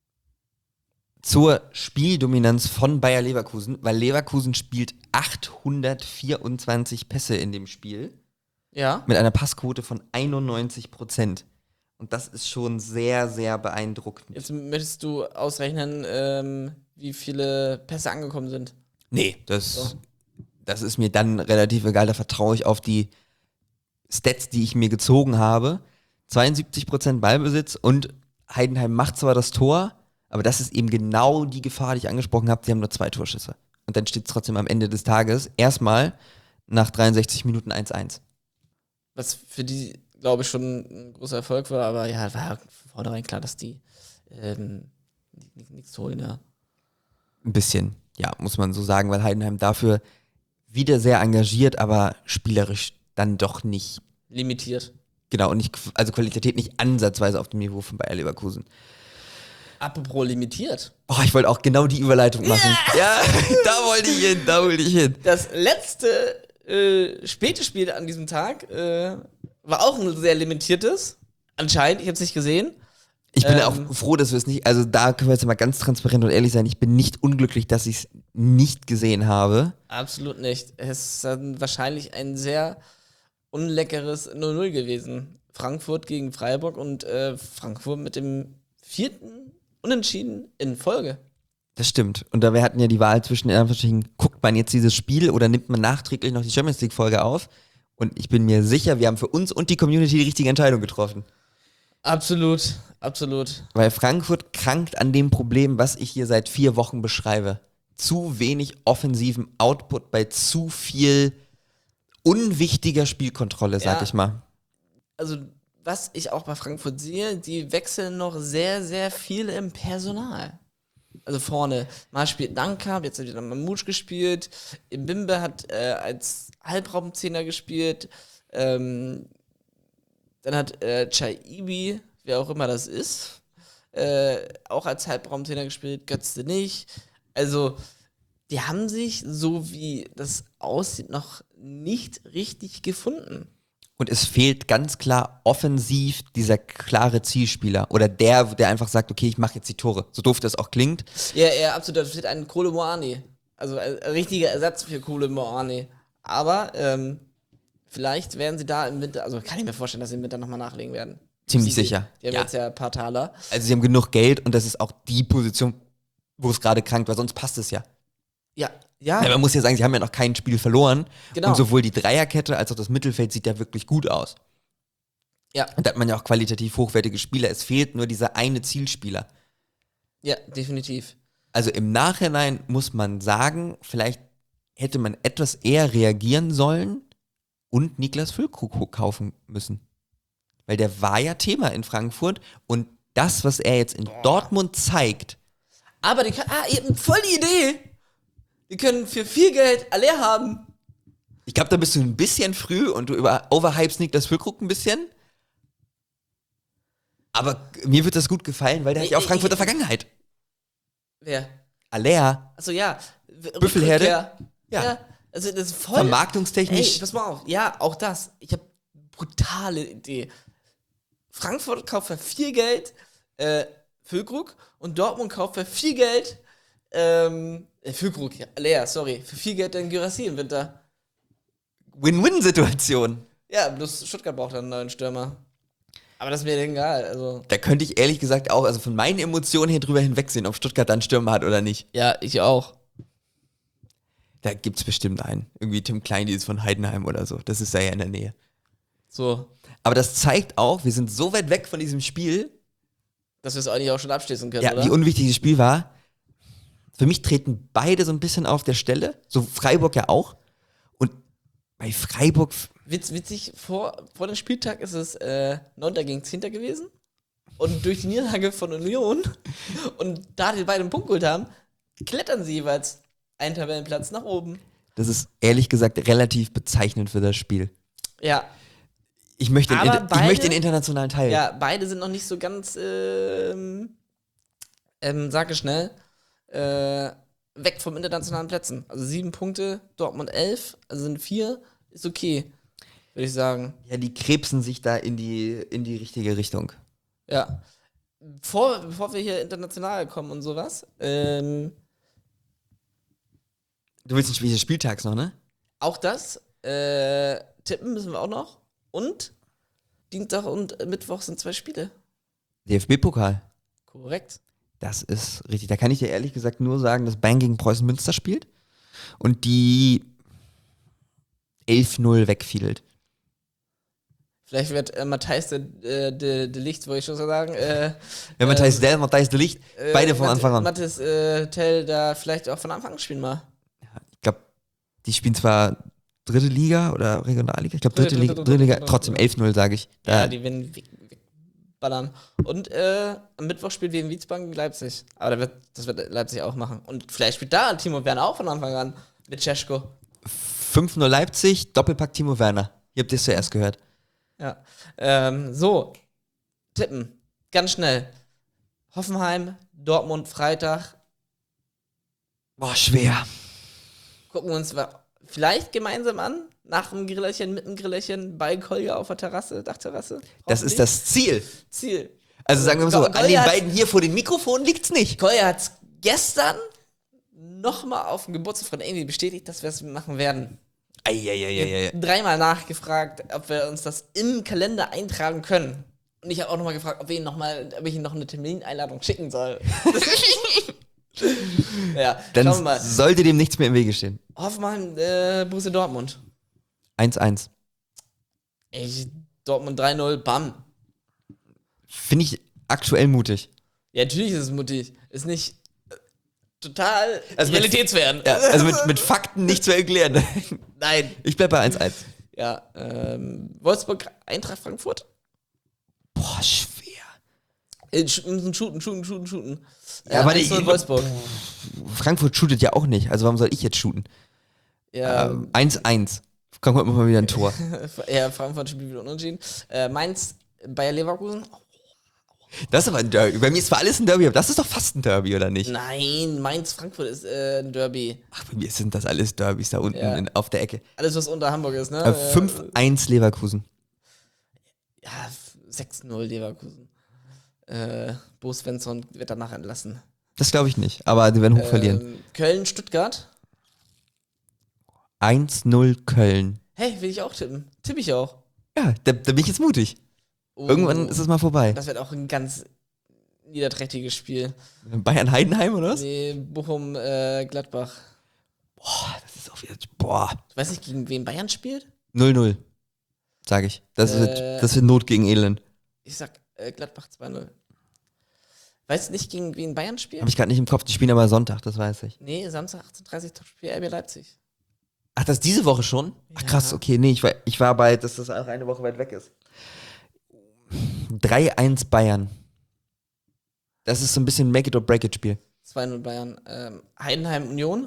Speaker 1: Zur Spieldominanz von Bayer Leverkusen, weil Leverkusen spielt achthundertvierundzwanzig Pässe in dem Spiel.
Speaker 2: Ja.
Speaker 1: Mit einer Passquote von einundneunzig Prozent. Und das ist schon sehr, sehr beeindruckend.
Speaker 2: Jetzt möchtest du ausrechnen, ähm, wie viele Pässe angekommen sind.
Speaker 1: Nee, das,
Speaker 2: So.
Speaker 1: das ist mir dann relativ egal. Da vertraue ich auf die Stats, die ich mir gezogen habe. zweiundsiebzig Prozent Ballbesitz und Heidenheim macht zwar das Tor, aber das ist eben genau die Gefahr, die ich angesprochen habe. Sie haben nur zwei Torschüsse. Und dann steht es trotzdem am Ende des Tages erstmal nach dreiundsechzig Minuten eins eins.
Speaker 2: Was für die, glaube ich, schon ein großer Erfolg war, aber ja, war ja von vornherein klar, dass die ähm, nichts holen, ja.
Speaker 1: Ein bisschen, ja, muss man so sagen, weil Heidenheim dafür wieder sehr engagiert, aber spielerisch dann doch nicht,
Speaker 2: Limitiert.
Speaker 1: genau, und nicht, also Qualität nicht ansatzweise auf dem Niveau von Bayer Leverkusen.
Speaker 2: Apropos limitiert.
Speaker 1: Oh, ich wollte auch genau die Überleitung machen. Ja, da wollte ich hin, da wollte ich hin.
Speaker 2: Das letzte äh, späte Spiel an diesem Tag äh, war auch ein sehr limitiertes. Anscheinend, ich habe es nicht gesehen.
Speaker 1: Ich bin
Speaker 2: Ähm.
Speaker 1: auch froh, dass wir es nicht, also da können wir jetzt mal ganz transparent und ehrlich sein, ich bin nicht unglücklich, dass ich es nicht gesehen habe.
Speaker 2: Absolut nicht. Es ist dann wahrscheinlich ein sehr unleckeres null null gewesen. Frankfurt gegen Freiburg und äh, Frankfurt mit dem vierten Unentschieden in Folge.
Speaker 1: Das stimmt. Und da wir hatten ja die Wahl zwischen, in Anführungsstrichen, guckt man jetzt dieses Spiel oder nimmt man nachträglich noch die Champions League-Folge auf? Und ich bin mir sicher, wir haben für uns und die Community die richtige Entscheidung getroffen.
Speaker 2: Absolut, absolut.
Speaker 1: Weil Frankfurt krankt an dem Problem, was ich hier seit vier Wochen beschreibe. Zu wenig offensiven Output bei zu viel unwichtiger Spielkontrolle, sag
Speaker 2: Ja.
Speaker 1: ich mal.
Speaker 2: Also, was ich auch bei Frankfurt sehe, die wechseln noch sehr, sehr viel im Personal. Also vorne. Mal spielt Dankap, jetzt hat wieder Mamouche gespielt. Mbimbe hat äh, als Halbraumzehner gespielt. Ähm, dann hat äh, Chaibi, wer auch immer das ist, äh, auch als Halbraumzehner gespielt. Götze nicht. Also, die haben sich, so wie das aussieht, noch nicht richtig gefunden.
Speaker 1: Und es fehlt ganz klar offensiv dieser klare Zielspieler. Oder der, der einfach sagt, okay, ich mache jetzt die Tore. So doof das auch klingt.
Speaker 2: Ja, ja, absolut. Da steht ein Kolo Muani. Also ein richtiger Ersatz für Kolo Muani. Aber ähm, vielleicht werden sie da im Winter, also kann ich mir vorstellen, dass sie im Winter nochmal nachlegen werden.
Speaker 1: Ziemlich
Speaker 2: Sie-
Speaker 1: sicher.
Speaker 2: Die haben
Speaker 1: Ja.
Speaker 2: jetzt ja ein paar Taler.
Speaker 1: Also sie haben genug Geld und das ist auch die Position, wo es gerade krankt, weil sonst passt es ja.
Speaker 2: Ja, ja.
Speaker 1: Ja, man muss ja sagen, sie haben ja noch kein Spiel verloren.
Speaker 2: Genau.
Speaker 1: Und sowohl die Dreierkette als auch das Mittelfeld sieht ja wirklich gut aus.
Speaker 2: Ja,
Speaker 1: Und da hat man ja auch qualitativ hochwertige Spieler. Es fehlt nur dieser eine Zielspieler.
Speaker 2: ja, definitiv.
Speaker 1: Also im Nachhinein muss man sagen, vielleicht hätte man etwas eher reagieren sollen und Niklas Füllkrug kaufen müssen. Weil der war ja Thema in Frankfurt und das, was er jetzt in Dortmund zeigt,
Speaker 2: Aber die können, ah, ihr habt voll die Idee. Die können für viel Geld alle haben.
Speaker 1: ich glaube, da bist du ein bisschen früh und du über overhypest Niklas Füllkrug ein bisschen. Aber mir wird das gut gefallen, weil der hat ja auch
Speaker 2: Ich-
Speaker 1: Frankfurter
Speaker 2: ich-
Speaker 1: Vergangenheit.
Speaker 2: Wer?
Speaker 1: Alea,
Speaker 2: Achso, ja.
Speaker 1: Büffelherde?
Speaker 2: Rückkehr.
Speaker 1: Ja.
Speaker 2: Ja. Also das ist voll.
Speaker 1: vermarktungstechnisch.
Speaker 2: Ey, pass mal auf. Ja, auch das. Ich habe brutale Idee. Frankfurt kauft für viel Geld äh, Füllkrug und Dortmund kauft für viel Geld ähm, äh, Füllkrug, ja, Lea, sorry, für viel Geld den Guirassy im Winter.
Speaker 1: Win-Win-Situation.
Speaker 2: Ja, bloß Stuttgart braucht dann einen neuen Stürmer. Aber das ist mir egal, also.
Speaker 1: Da könnte ich ehrlich gesagt auch, also von meinen Emotionen her drüber hinwegsehen, ob Stuttgart dann Stürmer hat oder nicht.
Speaker 2: Ja, ich auch.
Speaker 1: Da gibt's bestimmt einen. Irgendwie Tim Klein, die ist von Heidenheim oder so. Das ist da ja in der Nähe.
Speaker 2: So,
Speaker 1: Aber das zeigt auch, wir sind so weit weg von diesem Spiel,
Speaker 2: dass wir es eigentlich auch schon abschließen können,
Speaker 1: ja,
Speaker 2: oder?
Speaker 1: wie unwichtig das Spiel war. Für mich treten beide so ein bisschen auf der Stelle. So Freiburg ja auch. Und bei Freiburg,
Speaker 2: Witz, witzig, vor, vor dem Spieltag ist es äh, neunter gegen zehnter gewesen. Und durch die Niederlage von Union und da die beiden einen Punkt geholt haben, klettern sie jeweils einen Tabellenplatz nach oben.
Speaker 1: das ist ehrlich gesagt relativ bezeichnend für das Spiel.
Speaker 2: Ja,
Speaker 1: Ich möchte, den,
Speaker 2: Aber
Speaker 1: Inter- ich
Speaker 2: beide-
Speaker 1: möchte den internationalen Teil.
Speaker 2: ja, beide sind noch nicht so ganz, ähm, ähm, sag ich schnell, äh, weg vom internationalen Plätzen. Also sieben Punkte, Dortmund elf, also sind vier, ist okay, würde ich sagen.
Speaker 1: Ja, die krebsen sich da in die, in die richtige Richtung.
Speaker 2: Ja. Bevor, bevor wir hier international kommen und sowas, ähm,
Speaker 1: Du willst ein Spiel des Spieltags noch, ne?
Speaker 2: auch das, äh, tippen müssen wir auch noch. Und Dienstag und Mittwoch sind zwei Spiele.
Speaker 1: D F B-Pokal.
Speaker 2: Korrekt.
Speaker 1: Das ist richtig. Da kann ich dir ehrlich gesagt nur sagen, dass Bayern gegen Preußen Münster spielt und die elf null wegfiedelt.
Speaker 2: Vielleicht wird äh, Matthijs de, äh, de, de Licht, wollte ich schon so sagen. Äh,
Speaker 1: Ja, Matthijs Dell, Matthijs de Licht,
Speaker 2: äh,
Speaker 1: beide von
Speaker 2: Matt-
Speaker 1: Anfang an.
Speaker 2: Mathis äh, Tell da vielleicht auch von Anfang an spielen mal.
Speaker 1: Ich glaube, die spielen zwar dritte Liga oder Regionalliga, ich glaube dritte,
Speaker 2: Dritte,
Speaker 1: Liga,
Speaker 2: dritte,
Speaker 1: dritte Liga,
Speaker 2: dritte,
Speaker 1: trotzdem
Speaker 2: dritte.
Speaker 1: elf null, sage ich.
Speaker 2: Ja,
Speaker 1: Da,
Speaker 2: die werden weg- wegballern. Und äh, am Mittwoch spielt wir in Wiesbaden gegen Leipzig. Aber da wird, das wird Leipzig auch machen. Und vielleicht spielt da Timo Werner auch von Anfang an mit Cesko.
Speaker 1: fünf null Leipzig, Doppelpack Timo Werner. Ihr habt das zuerst gehört.
Speaker 2: Ja. Ähm, so, tippen. Ganz schnell. Hoffenheim, Dortmund, Freitag.
Speaker 1: Boah, schwer.
Speaker 2: Gucken wir uns wa- vielleicht gemeinsam an. Nach dem Grillerchen, mit dem Grillerchen, bei Kolja auf der Terrasse, Dachterrasse.
Speaker 1: Das ist das Ziel.
Speaker 2: Ziel.
Speaker 1: Also sagen wir mal so,
Speaker 2: Go-
Speaker 1: an den
Speaker 2: Kolja hat-
Speaker 1: beiden hier vor den Mikrofonen liegt's nicht.
Speaker 2: Kolja hat es gestern nochmal auf dem Geburtstag von Amy bestätigt, dass wir es machen werden.
Speaker 1: Eieieiei.
Speaker 2: Dreimal nachgefragt, ob wir uns das im Kalender eintragen können. Und ich habe auch nochmal gefragt, ob, wir ihn noch mal, ob ich ihm noch eine Termineinladung schicken soll. Ja, schauen wir
Speaker 1: Dann
Speaker 2: mal.
Speaker 1: sollte dem nichts mehr im Wege stehen.
Speaker 2: Hoffenheim, äh, Borussia Dortmund.
Speaker 1: eins eins.
Speaker 2: Ich, Dortmund drei null, bam.
Speaker 1: Finde ich aktuell mutig.
Speaker 2: Ja, natürlich ist es mutig. Ist nicht äh, total
Speaker 1: Also mit-
Speaker 2: realitätsfern.
Speaker 1: Ja, also mit, mit Fakten nicht zu erklären.
Speaker 2: Nein.
Speaker 1: Ich bleib bei eins eins.
Speaker 2: Ja, ähm, Wolfsburg, Eintracht Frankfurt.
Speaker 1: Boah, schwer.
Speaker 2: Äh, sch- müssen shooten, shooten, shooten, shooten. Äh,
Speaker 1: Ja, aber
Speaker 2: eins null
Speaker 1: die-
Speaker 2: Wolfsburg.
Speaker 1: Frankfurt shootet ja auch nicht. Also warum soll ich jetzt shooten?
Speaker 2: Ja,
Speaker 1: Ähm, eins eins. Frankfurt macht mal wieder ein Tor.
Speaker 2: ja, Frankfurt spielt wieder unentschieden. Äh, Mainz, Bayer Leverkusen.
Speaker 1: Das ist aber ein Derby. Bei mir ist zwar alles ein Derby, aber das ist doch fast ein Derby, oder nicht?
Speaker 2: Nein, Mainz, Frankfurt ist äh, ein Derby.
Speaker 1: Ach, bei mir sind das alles Derbys da unten
Speaker 2: Ja.
Speaker 1: in, auf der Ecke.
Speaker 2: Alles, was unter Hamburg ist, ne?
Speaker 1: Äh, fünf eins Leverkusen.
Speaker 2: Ja, sechs null Leverkusen. Äh, Bo Svensson wird danach entlassen.
Speaker 1: Das glaube ich nicht, aber die werden hoch verlieren.
Speaker 2: Ähm, Köln, Stuttgart.
Speaker 1: eins null Köln.
Speaker 2: Hey, will ich auch tippen. Tippe ich auch.
Speaker 1: Ja, da, da bin ich jetzt mutig.
Speaker 2: Oh,
Speaker 1: Irgendwann ist es mal vorbei.
Speaker 2: Das wird auch ein ganz niederträchtiges Spiel.
Speaker 1: Bayern Heidenheim oder was?
Speaker 2: Nee, Bochum, äh, Gladbach.
Speaker 1: Boah, das ist auch wieder. Boah.
Speaker 2: Ich weiß nicht, gegen wen Bayern spielt?
Speaker 1: null null. Sag ich. Das,
Speaker 2: Äh.
Speaker 1: wird, das wird Not gegen Elend.
Speaker 2: Ich sag äh, Gladbach zwei null. Weißt du nicht, gegen wen Bayern spielt?
Speaker 1: Habe ich gerade nicht im Kopf. Die spielen aber Sonntag, das weiß ich.
Speaker 2: Nee, Samstag achtzehn Uhr dreißig Spiel R B Leipzig.
Speaker 1: Ach, das ist diese Woche schon? Ach krass,
Speaker 2: Ja.
Speaker 1: okay. Nee, ich war, ich war bei, dass das auch eine Woche weit weg ist. drei eins Bayern. Das ist so ein bisschen Make it or break it Spiel.
Speaker 2: zwei null Bayern. Ähm, Heidenheim Union.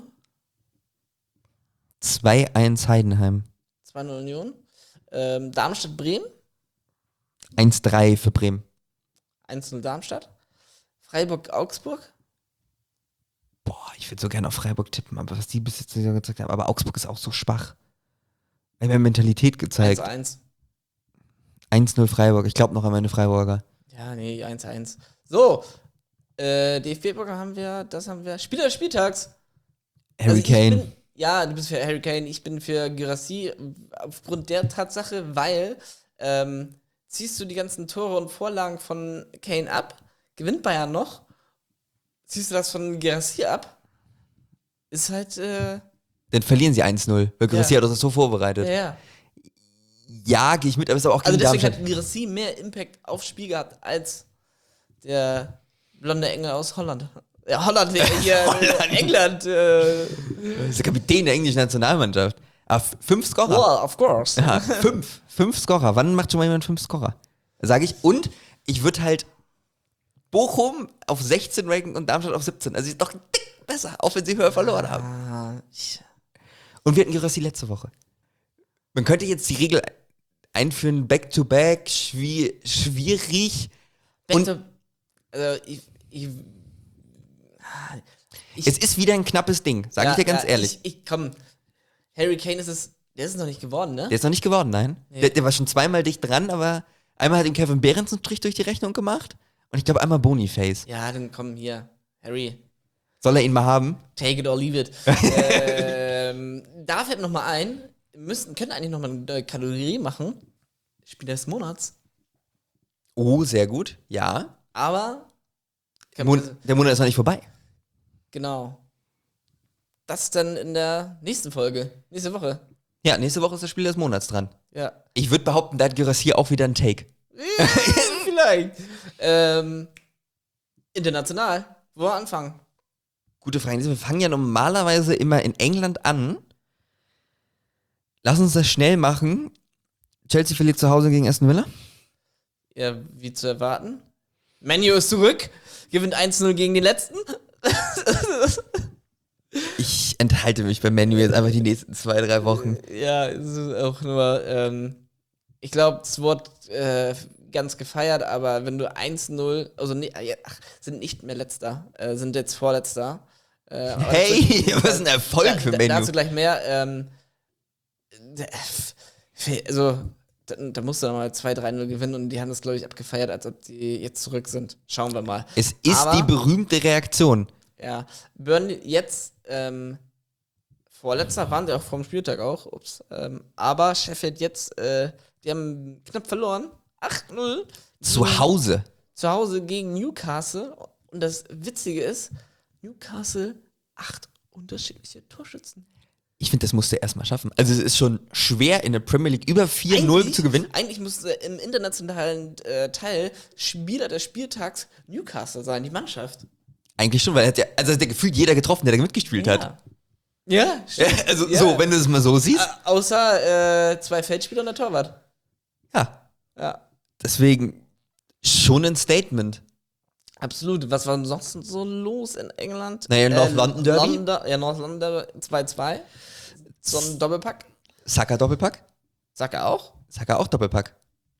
Speaker 1: zwei eins Heidenheim.
Speaker 2: zwei null Union. Ähm, Darmstadt Bremen.
Speaker 1: eins drei für Bremen.
Speaker 2: eins null Darmstadt. Freiburg Augsburg.
Speaker 1: Boah, ich würde so gerne auf Freiburg tippen, aber was die bis jetzt nicht so gezeigt haben. Aber Augsburg ist auch so schwach. Wir haben Mentalität gezeigt.
Speaker 2: eins eins.
Speaker 1: eins null Freiburg. Ich glaube noch an meine Freiburger.
Speaker 2: Ja, nee, eins eins. So. Äh, D F B-Pokal haben wir, das haben wir. Spieler des Spieltags.
Speaker 1: Harry
Speaker 2: Also ich
Speaker 1: Kane.
Speaker 2: Bin, ja, du bist für Harry Kane, ich bin für Girassi aufgrund der Tatsache, weil ähm, ziehst du die ganzen Tore und Vorlagen von Kane ab, gewinnt Bayern noch, ziehst du das von Girassi ab, ist halt, äh,
Speaker 1: Dann verlieren sie eins null. Weil Grossi
Speaker 2: Ja.
Speaker 1: hat das so vorbereitet.
Speaker 2: ja, ja.
Speaker 1: Ja, gehe ich mit, aber ist aber auch gegen
Speaker 2: Also deswegen
Speaker 1: Darmstadt.
Speaker 2: hat Girassi mehr Impact aufs Spiel gehabt als der blonde Engel aus Holland. Ja, Holland, äh, hier,
Speaker 1: Holland.
Speaker 2: Äh, England. Äh,
Speaker 1: Das ist der Kapitän der englischen Nationalmannschaft. Ah, f- fünf Scorer.
Speaker 2: well, of course.
Speaker 1: Ja, fünf. Fünf Scorer. Wann macht schon mal jemand fünf Scorer? Sage ich. Und ich würde halt Bochum auf sechzehn ranken und Darmstadt auf siebzehn. Also sie ist doch ein Tick besser, auch wenn sie höher verloren haben.
Speaker 2: Ah, ich,
Speaker 1: Und wir hatten Girassi letzte Woche. Man könnte jetzt die Regel einführen, Back-to-Back, schwi schwierig.
Speaker 2: Back
Speaker 1: Und-
Speaker 2: to, also ich, ich, ah, ich
Speaker 1: Es ist wieder ein knappes Ding, sage ich dir ganz
Speaker 2: ja,
Speaker 1: ehrlich.
Speaker 2: Ich, ich komm, Harry Kane ist es, der ist es noch nicht geworden, ne?
Speaker 1: Der ist noch nicht geworden, nein.
Speaker 2: Nee.
Speaker 1: Der, der war schon zweimal dicht dran, aber einmal hat ihm Kevin Behrens einen Strich durch die Rechnung gemacht und ich glaube einmal Boniface.
Speaker 2: Ja, dann komm hier, Harry,
Speaker 1: Soll er ihn mal haben?
Speaker 2: take it or leave it. ähm, da fällt noch mal ein, wir müssten, können eigentlich noch mal eine Kategorie machen. Spieler des Monats.
Speaker 1: Oh, sehr gut. Ja.
Speaker 2: Aber.
Speaker 1: Der Monat, der Monat ist noch nicht vorbei.
Speaker 2: Genau. Das dann in der nächsten Folge. Nächste Woche.
Speaker 1: Ja, nächste Woche ist das Spiel des Monats dran.
Speaker 2: Ja.
Speaker 1: Ich würde behaupten, da hat Gyrassi auch wieder einen Take.
Speaker 2: Vielleicht. Ähm, international. Wo wir anfangen?
Speaker 1: Gute Frage. Wir fangen ja normalerweise immer in England an. Lass uns das schnell machen. Chelsea verliert zu Hause gegen Aston Villa.
Speaker 2: Ja, wie zu erwarten. Man U ist zurück. Gewinnt eins null gegen den letzten.
Speaker 1: Ich enthalte mich bei Man U jetzt einfach die nächsten zwei, drei Wochen.
Speaker 2: Ja, es ist auch nur, ähm, ich glaube, es wurde äh, ganz gefeiert, aber wenn du eins null, also nee, ach, sind nicht mehr Letzter, äh, sind jetzt Vorletzter. Äh, aber
Speaker 1: Hey,
Speaker 2: das-
Speaker 1: was ein Erfolg
Speaker 2: da,
Speaker 1: für
Speaker 2: da,
Speaker 1: Man U.
Speaker 2: Dazu gleich mehr. Ähm, also, da, da musst du dann mal zwei drei null gewinnen und die haben das, glaube ich, abgefeiert, als ob die jetzt zurück sind. Schauen wir mal.
Speaker 1: Es ist
Speaker 2: Aber-
Speaker 1: die berühmte Reaktion.
Speaker 2: Ja, Burnley jetzt ähm, Vorletzter, waren die auch vom Spieltag auch, ups. Ähm, aber Sheffield jetzt, äh, die haben knapp verloren. acht null.
Speaker 1: Zu Hause.
Speaker 2: Zu Hause gegen Newcastle. Und das Witzige ist, Newcastle acht unterschiedliche Torschützen.
Speaker 1: Ich finde, das musst du erstmal schaffen. Also es ist schon schwer, in der Premier League über vier null
Speaker 2: Eigentlich-
Speaker 1: zu gewinnen.
Speaker 2: Eigentlich musste im internationalen äh, Teil Spieler des Spieltags Newcastle sein, die Mannschaft.
Speaker 1: Eigentlich schon, weil er hat ja, also hat ja gefühlt jeder getroffen, der da mitgespielt hat.
Speaker 2: Ja,
Speaker 1: Ja,
Speaker 2: stimmt.
Speaker 1: also
Speaker 2: Ja.
Speaker 1: so, wenn du es mal so siehst.
Speaker 2: Äh, außer äh, zwei Feldspieler und der Torwart.
Speaker 1: Ja,
Speaker 2: Ja,
Speaker 1: deswegen schon ein Statement.
Speaker 2: absolut. Was war sonst so los in England?
Speaker 1: Naja, North London Derby.
Speaker 2: London, ja, North London Derby zwei zwei. So ein Doppelpack.
Speaker 1: Saka Doppelpack?
Speaker 2: Saka auch?
Speaker 1: Saka auch Doppelpack.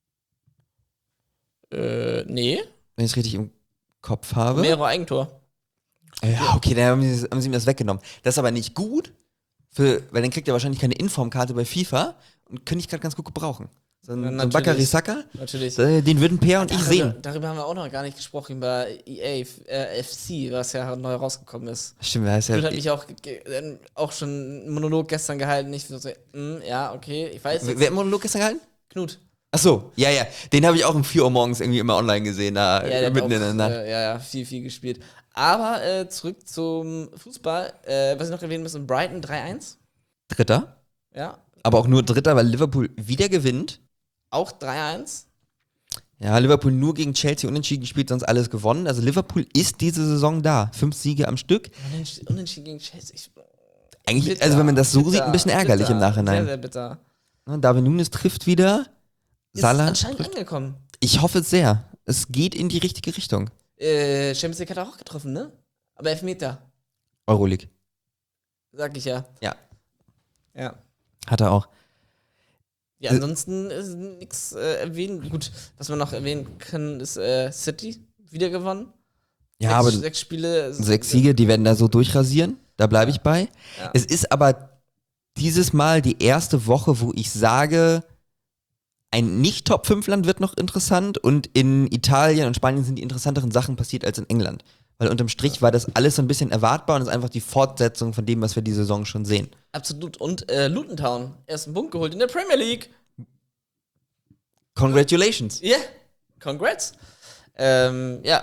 Speaker 2: Äh, nee.
Speaker 1: Wenn ich es richtig im Kopf habe.
Speaker 2: Mehrere Eigentor.
Speaker 1: Ja, okay, dann haben sie, haben sie ihm das weggenommen. Das ist aber nicht gut, für, weil dann kriegt er wahrscheinlich keine Informkarte bei FIFA und könnte ich gerade ganz gut gebrauchen. So ein,
Speaker 2: Ja,
Speaker 1: so ein
Speaker 2: natürlich.
Speaker 1: Bakary Saka,
Speaker 2: Natürlich.
Speaker 1: äh, den würden Peer und ich
Speaker 2: Darüber,
Speaker 1: sehen.
Speaker 2: darüber haben wir auch noch gar nicht gesprochen, bei E A äh, F C, was ja neu rausgekommen ist.
Speaker 1: Stimmt, er ist
Speaker 2: Ja,
Speaker 1: ja.
Speaker 2: hat mich auch, ge- ge- auch schon einen Monolog gestern gehalten. Ich so, mm, ja, okay, ich weiß.
Speaker 1: Wer
Speaker 2: Jetzt,
Speaker 1: wer hat den Monolog gestern gehalten?
Speaker 2: Knut.
Speaker 1: Ach so, ja, ja. Den habe ich auch um vier Uhr morgens irgendwie immer online gesehen, da
Speaker 2: Ja, der hat
Speaker 1: mitten
Speaker 2: auch,
Speaker 1: in der Nacht.
Speaker 2: äh, ja, ja, viel, viel gespielt. Aber äh, zurück zum Fußball. Äh, was ich noch erwähnen müssen, Brighton drei eins.
Speaker 1: Dritter,
Speaker 2: Ja,
Speaker 1: aber auch nur Dritter, weil Liverpool wieder gewinnt.
Speaker 2: auch drei eins.
Speaker 1: Ja, Liverpool nur gegen Chelsea unentschieden gespielt, sonst alles gewonnen. Also Liverpool ist diese Saison da. Fünf Siege am Stück.
Speaker 2: Unentschieden, unentschieden gegen Chelsea. Ich,
Speaker 1: Eigentlich,
Speaker 2: bitter,
Speaker 1: also wenn man das so
Speaker 2: bitter,
Speaker 1: sieht, ein bisschen ärgerlich
Speaker 2: bitter,
Speaker 1: im Nachhinein.
Speaker 2: Sehr, sehr bitter.
Speaker 1: Ne, Darwin Núñez trifft wieder.
Speaker 2: Ist
Speaker 1: Salah.
Speaker 2: anscheinend
Speaker 1: trifft.
Speaker 2: angekommen.
Speaker 1: Ich hoffe es sehr. Es geht in die richtige Richtung.
Speaker 2: Äh, Champions League hat er auch getroffen, ne? Aber Elfmeter,
Speaker 1: Euroleague.
Speaker 2: sag ich ja.
Speaker 1: Ja,
Speaker 2: Ja.
Speaker 1: hat er auch.
Speaker 2: Ja,
Speaker 1: Äh,
Speaker 2: ansonsten ist nichts äh, erwähnen. Gut, was wir noch erwähnen können, ist äh, City wieder gewonnen.
Speaker 1: Ja,
Speaker 2: sechs,
Speaker 1: aber
Speaker 2: sechs Spiele.
Speaker 1: sechs Siege, die werden da so durchrasieren. Da bleibe ich bei.
Speaker 2: Ja.
Speaker 1: Es ist aber dieses Mal die erste Woche, wo ich sage, ein Nicht-Top fünf Land wird noch interessant und in Italien und Spanien sind die interessanteren Sachen passiert als in England. Weil unterm Strich war das alles so ein bisschen erwartbar und ist einfach die Fortsetzung von dem, was wir die Saison schon sehen.
Speaker 2: Absolut. Und äh, Luton Town, ersten Punkt geholt in der Premier League.
Speaker 1: Congratulations.
Speaker 2: Ja, yeah. Congrats. Ähm, ja.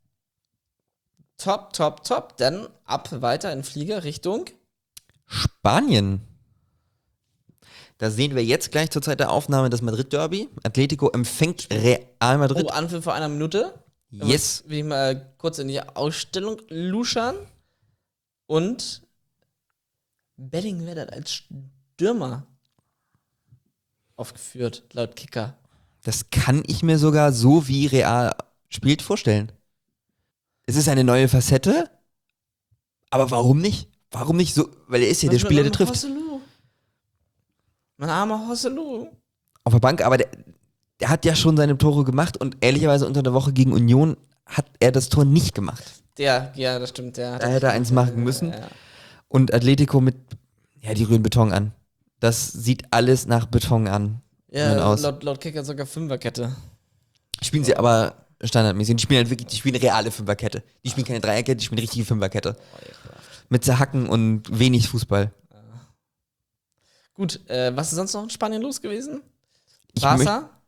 Speaker 2: Top, top, top. Dann ab weiter in Flieger Richtung.
Speaker 1: Spanien. Da sehen wir jetzt gleich zur Zeit der Aufnahme das Madrid-Derby. Atletico empfängt Real Madrid.
Speaker 2: Oh, Anpfiff vor einer Minute.
Speaker 1: Yes.
Speaker 2: Will ich mal kurz in die Ausstellung luschern. Und Bellingham wird als Stürmer aufgeführt, laut Kicker.
Speaker 1: Das kann ich mir sogar so, wie Real spielt, vorstellen. Es ist eine neue Facette, aber warum nicht? Warum nicht so? Weil er ist ja der Spieler, der trifft.
Speaker 2: Hosselu. Mein armer Hosselu.
Speaker 1: Auf der Bank, aber der, der hat ja schon seine Tore gemacht und ehrlicherweise unter der Woche gegen Union hat er das Tor nicht gemacht.
Speaker 2: Der, ja, das stimmt. Der hat
Speaker 1: Da hätte er eins machen müssen.
Speaker 2: Ja, ja.
Speaker 1: Und Atletico mit, ja, die rühren Beton an. Das sieht alles nach Beton an.
Speaker 2: Ja,
Speaker 1: aus.
Speaker 2: laut, laut Kicker sogar Fünferkette.
Speaker 1: Spielen sie aber standardmäßig. Die spielen halt wirklich, die spielen reale Fünferkette. Die spielen keine Dreierkette, die spielen richtige Fünferkette. Mit Zerhacken und wenig Fußball.
Speaker 2: Gut, äh, was ist sonst noch in Spanien los gewesen?
Speaker 1: Ich
Speaker 2: Barca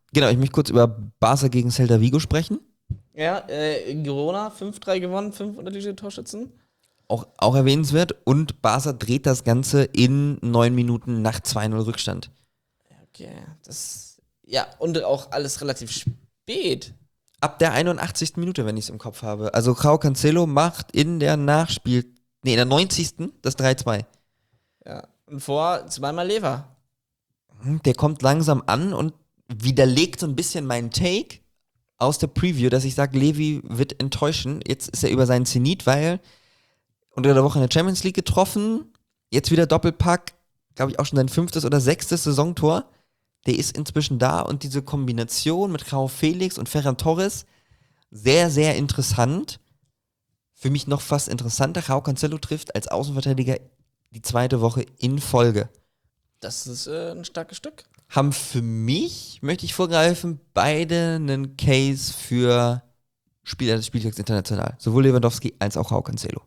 Speaker 1: Genau, ich möchte kurz über Barca gegen Celta Vigo sprechen.
Speaker 2: Ja, äh, Girona fünf drei gewonnen, fünf unterschiedliche Torschützen.
Speaker 1: Auch, auch erwähnenswert. Und Barca dreht das Ganze in neun Minuten nach zwei null Rückstand.
Speaker 2: Okay, das. Ja, und auch alles relativ spät.
Speaker 1: Ab der einundachtzigsten Minute, wenn ich es im Kopf habe. Also João Cancelo macht in der Nachspiel, nee, in der neunzigsten das drei zwei.
Speaker 2: Ja. Und vor zweimal Lever.
Speaker 1: Der kommt langsam an und widerlegt so ein bisschen meinen Take aus der Preview, dass ich sage, Levi wird enttäuschen. Jetzt ist er über seinen Zenit, weil unter der Woche in der Champions League getroffen, jetzt wieder Doppelpack, glaube ich auch schon sein fünftes oder sechstes Saisontor. Der ist inzwischen da und diese Kombination mit João Felix und Ferran Torres, sehr, sehr interessant. Für mich noch fast interessanter, João Cancelo trifft als Außenverteidiger die zweite Woche in Folge.
Speaker 2: Das ist äh, ein starkes Stück.
Speaker 1: Haben für mich, möchte ich vorgreifen, beide einen Case für Spieler des Spieltags international. Sowohl Lewandowski als auch João Cancelo.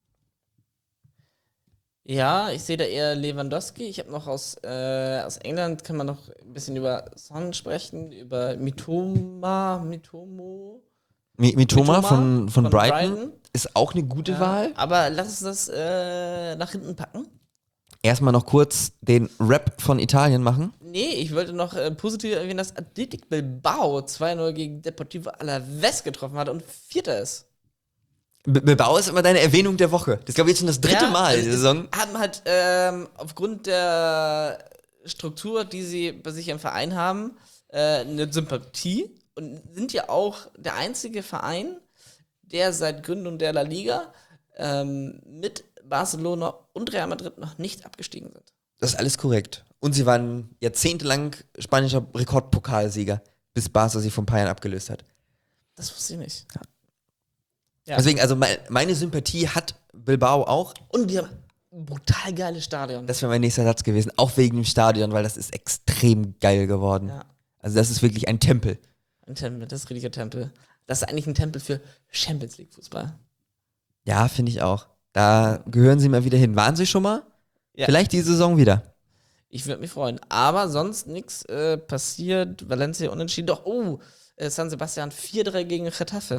Speaker 2: Ja, ich sehe da eher Lewandowski. Ich habe noch aus, äh, aus England, kann man noch ein bisschen über Son sprechen, über Mitoma, Mitomo.
Speaker 1: Mi- Mitoma
Speaker 2: Mitoma
Speaker 1: von, von,
Speaker 2: von
Speaker 1: Brighton,
Speaker 2: Brighton.
Speaker 1: ist auch eine gute
Speaker 2: Ja,
Speaker 1: Wahl.
Speaker 2: aber lass uns das äh, nach hinten packen.
Speaker 1: Erstmal noch kurz den Rap von Italien machen.
Speaker 2: Nee, ich wollte noch äh, positiv erwähnen, dass Athletic Bilbao zwei null gegen Deportivo Alavés getroffen hat und Vierter ist.
Speaker 1: B- Bilbao ist immer deine Erwähnung der Woche. Das ist, glaube ich, jetzt schon das dritte
Speaker 2: Ja,
Speaker 1: Mal
Speaker 2: also
Speaker 1: die
Speaker 2: es
Speaker 1: Saison.
Speaker 2: Haben halt ähm, aufgrund der Struktur, die sie bei sich im Verein haben, äh, eine Sympathie und sind ja auch der einzige Verein, der seit Gründung der La Liga ähm, mit Barcelona und Real Madrid noch nicht abgestiegen sind.
Speaker 1: Das ist alles korrekt. Und sie waren jahrzehntelang spanischer Rekordpokalsieger, bis Barca sie von Bayern abgelöst hat.
Speaker 2: Das wusste ich nicht. Ja.
Speaker 1: Deswegen, also mein, meine Sympathie hat Bilbao auch.
Speaker 2: Und die haben ein brutal geiles Stadion.
Speaker 1: Das wäre mein nächster Satz gewesen. Auch wegen dem Stadion, weil das ist extrem geil geworden.
Speaker 2: Ja.
Speaker 1: Also das ist wirklich ein Tempel.
Speaker 2: Ein Tempel, das ist ein richtiger Tempel. Das ist eigentlich ein Tempel für Champions League Fußball.
Speaker 1: Ja, finde ich auch. Da gehören sie mal wieder hin. Waren sie schon mal?
Speaker 2: Ja.
Speaker 1: Vielleicht die Saison wieder.
Speaker 2: Ich würde mich freuen. Aber sonst nichts äh, passiert. Valencia unentschieden. Doch, oh, äh, San Sebastian vier drei gegen Getafe.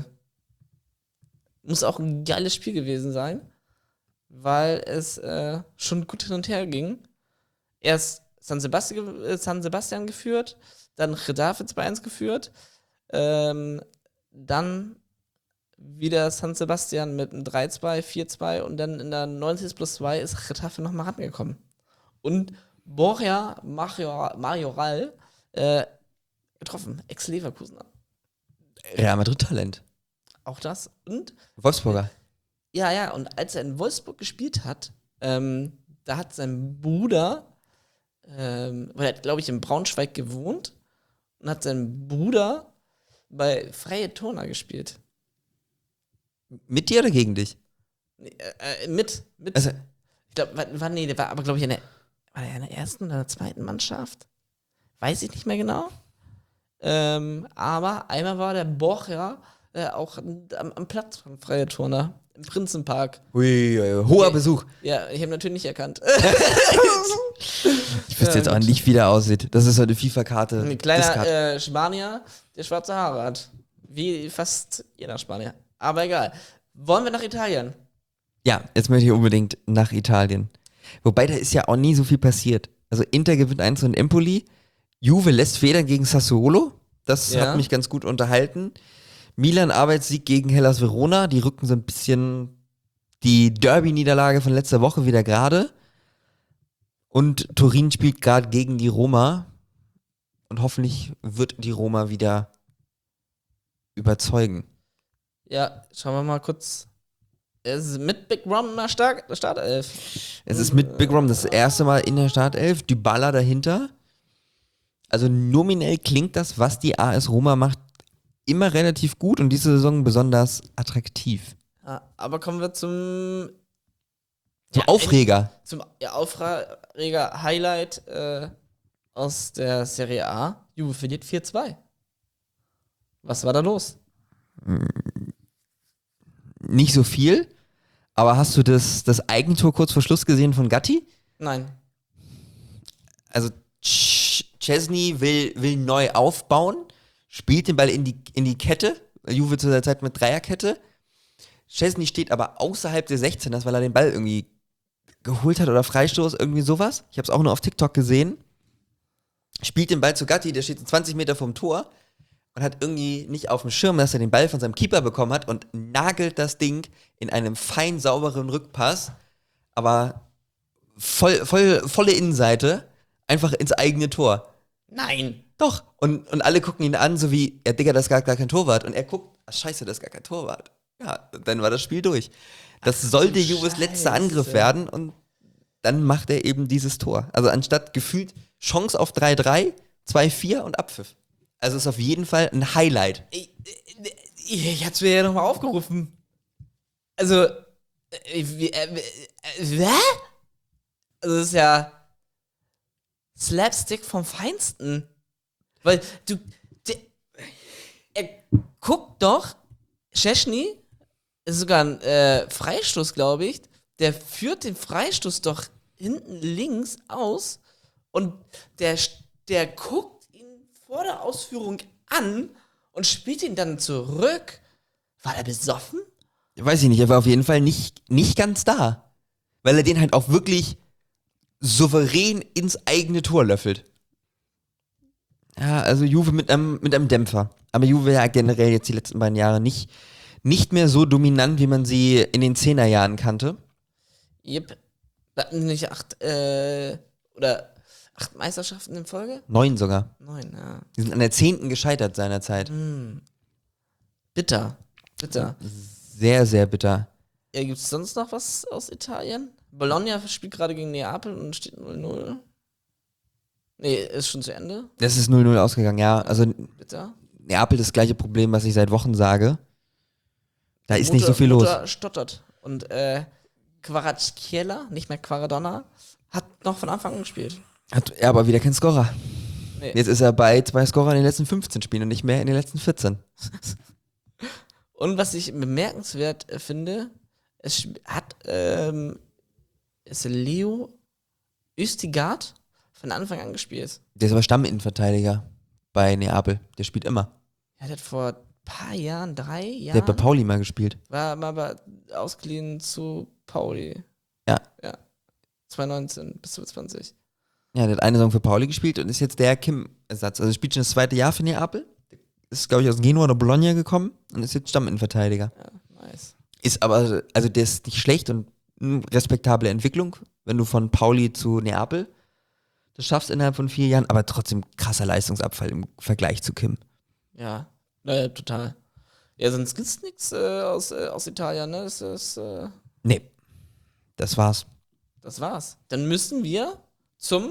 Speaker 2: Muss auch ein geiles Spiel gewesen sein, weil es äh, schon gut hin und her ging. Erst San Sebastian, äh, San Sebastian geführt, dann Getafe zwei eins geführt, ähm, dann wieder San Sebastian mit einem drei zwei, vier zwei und dann in der neunzig plus zwei ist Getafe nochmal rangekommen. Und Borja Major- Majoral äh, getroffen, Ex-Leverkusener.
Speaker 1: Real Madrid-Talent.
Speaker 2: Auch das. Und
Speaker 1: Wolfsburger.
Speaker 2: ja, ja, und als er in Wolfsburg gespielt hat, ähm, da hat sein Bruder, ähm, weil er hat, glaube ich, in Braunschweig gewohnt und hat sein Bruder bei Freie Turner gespielt.
Speaker 1: Mit dir oder gegen dich?
Speaker 2: Nee, äh, äh, mit, mit.
Speaker 1: Also,
Speaker 2: Ich glaube, war, war, nee, der war aber, glaube ich, in der, war der in der ersten oder der zweiten Mannschaft? Weiß ich nicht mehr genau. Ähm, aber einmal war der Borja äh, auch am, am Platz von Freie Turner im Prinzenpark.
Speaker 1: hui, äh, hoher
Speaker 2: Okay.
Speaker 1: Besuch.
Speaker 2: Ja, ich habe natürlich nicht erkannt.
Speaker 1: Ich wüsste jetzt auch nicht, wie der aussieht. Das ist so eine FIFA-Karte.
Speaker 2: Ein kleiner
Speaker 1: Discard.
Speaker 2: äh, Spanier, der schwarze Haare hat. Wie fast jeder Spanier. Aber egal. Wollen wir nach Italien?
Speaker 1: Ja, jetzt möchte ich unbedingt nach Italien. Wobei, da ist ja auch nie so viel passiert. Also Inter gewinnt eins in Empoli. Juve lässt Federn gegen Sassuolo. Das
Speaker 2: Ja.
Speaker 1: hat mich ganz gut unterhalten. Milan Arbeitssieg gegen Hellas Verona. Die rücken so ein bisschen die Derby-Niederlage von letzter Woche wieder gerade. Und Turin spielt gerade gegen die Roma. Und hoffentlich wird die Roma wieder überzeugen.
Speaker 2: Ja, schauen wir mal kurz. Es ist mit Big Rom in der Start Startelf.
Speaker 1: Es ist mit Big Rom das erste Mal in der Startelf. Dybala dahinter. Also nominell klingt das, was die A S Roma macht, immer relativ gut und diese Saison besonders attraktiv.
Speaker 2: Ja, aber kommen wir zum,
Speaker 1: Zum
Speaker 2: Ja,
Speaker 1: Aufreger.
Speaker 2: zum ja, Aufreger Highlight äh, aus der Serie A. Juve verliert vier zwei. Was war da los?
Speaker 1: Nicht so viel, aber hast du das, das Eigentor kurz vor Schluss gesehen von Gatti?
Speaker 2: Nein.
Speaker 1: Also Ch- Szczesny will, will neu aufbauen, spielt den Ball in die, in die Kette, Juve zu der Zeit mit Dreierkette. Szczesny steht aber außerhalb der sechzehner, weil er den Ball irgendwie geholt hat oder Freistoß, irgendwie sowas. Ich habe es auch nur auf TikTok gesehen. Spielt den Ball zu Gatti, der steht zwanzig Meter vom Tor und hat irgendwie nicht auf dem Schirm, dass er den Ball von seinem Keeper bekommen hat und nagelt das Ding in einem fein sauberen Rückpass, aber voll, voll, volle Innenseite, einfach ins eigene Tor.
Speaker 2: Nein.
Speaker 1: Doch. Und, und alle gucken ihn an, so wie, ja, Digga, das ist gar, gar kein Torwart. Und er guckt, ach scheiße, das ist gar kein Torwart. Ja, dann war das Spiel durch. Das ach, sollte Juves letzter Angriff werden und dann macht er eben dieses Tor. Also anstatt gefühlt Chance auf drei drei, zwei vier und Abpfiff. Also ist auf jeden Fall ein Highlight.
Speaker 2: Ich, ich, ich hab's mir ja nochmal aufgerufen. Also, äh, wie, äh, äh, äh, also das ist ja Slapstick vom Feinsten. Weil du, de, er guckt doch, Szczesny ist sogar ein äh, Freistoß, glaube ich, der führt den Freistoß doch hinten links aus und der, der guckt ihn vor der Ausführung an und spielt ihn dann zurück. War er besoffen?
Speaker 1: Weiß ich nicht, er war auf jeden Fall nicht, nicht ganz da. Weil er den halt auch wirklich souverän ins eigene Tor löffelt. Ja, also Juve mit einem, mit einem Dämpfer. Aber Juve ja generell jetzt die letzten beiden Jahre nicht, nicht mehr so dominant, wie man sie in den Zehnerjahren kannte.
Speaker 2: Yep. Wir hatten nicht acht, äh, oder acht Meisterschaften in Folge?
Speaker 1: Neun sogar.
Speaker 2: Neun, ja.
Speaker 1: Die sind an der zehnten gescheitert seinerzeit.
Speaker 2: Mm. Bitter. Bitter.
Speaker 1: Sehr, sehr bitter.
Speaker 2: Ja, gibt es sonst noch was aus Italien? Bologna spielt gerade gegen Neapel und steht null null. Nee, ist schon zu Ende.
Speaker 1: Das ist null null ausgegangen, ja. Also
Speaker 2: Bitter.
Speaker 1: Neapel das gleiche Problem, was ich seit Wochen sage. Da ist
Speaker 2: Mutter,
Speaker 1: nicht so viel
Speaker 2: Mutter
Speaker 1: los.
Speaker 2: stottert. Und äh, Kvaratskhelia, nicht mehr Quaradonna, hat noch von Anfang an gespielt.
Speaker 1: Hat er aber wieder kein Scorer.
Speaker 2: Nee.
Speaker 1: Jetzt ist er bei zwei Scorer in den letzten fünfzehn Spielen und nicht mehr in den letzten vierzehn.
Speaker 2: Und was ich bemerkenswert äh, finde, es sp- hat ähm, ist Leo Østigard von Anfang an gespielt.
Speaker 1: Der ist aber Stamminnenverteidiger bei Neapel. Der spielt immer.
Speaker 2: Er hat vor ein paar Jahren, drei
Speaker 1: Der
Speaker 2: Jahren,
Speaker 1: hat bei Pauli mal gespielt.
Speaker 2: war mal bei, ausgeliehen zu Pauli.
Speaker 1: Ja.
Speaker 2: Ja. zwanzig neunzehn bis zwanzig zwanzig.
Speaker 1: Ja, der hat eine Saison für Pauli gespielt und ist jetzt der Kim-Ersatz. Also spielt schon das zweite Jahr für Neapel. Ist, glaube ich, aus Genua oder Bologna gekommen und ist jetzt Stamminnenverteidiger.
Speaker 2: Ja, nice.
Speaker 1: Ist aber, also der ist nicht schlecht und eine respektable Entwicklung, wenn du von Pauli zu Neapel das schaffst innerhalb von vier Jahren, aber trotzdem krasser Leistungsabfall im Vergleich zu Kim.
Speaker 2: Ja, naja, total. Ja, sonst gibt's nichts äh, aus, äh, aus Italien, ne? Das ist, äh,
Speaker 1: Nee, das war's.
Speaker 2: das war's. Dann müssen wir zum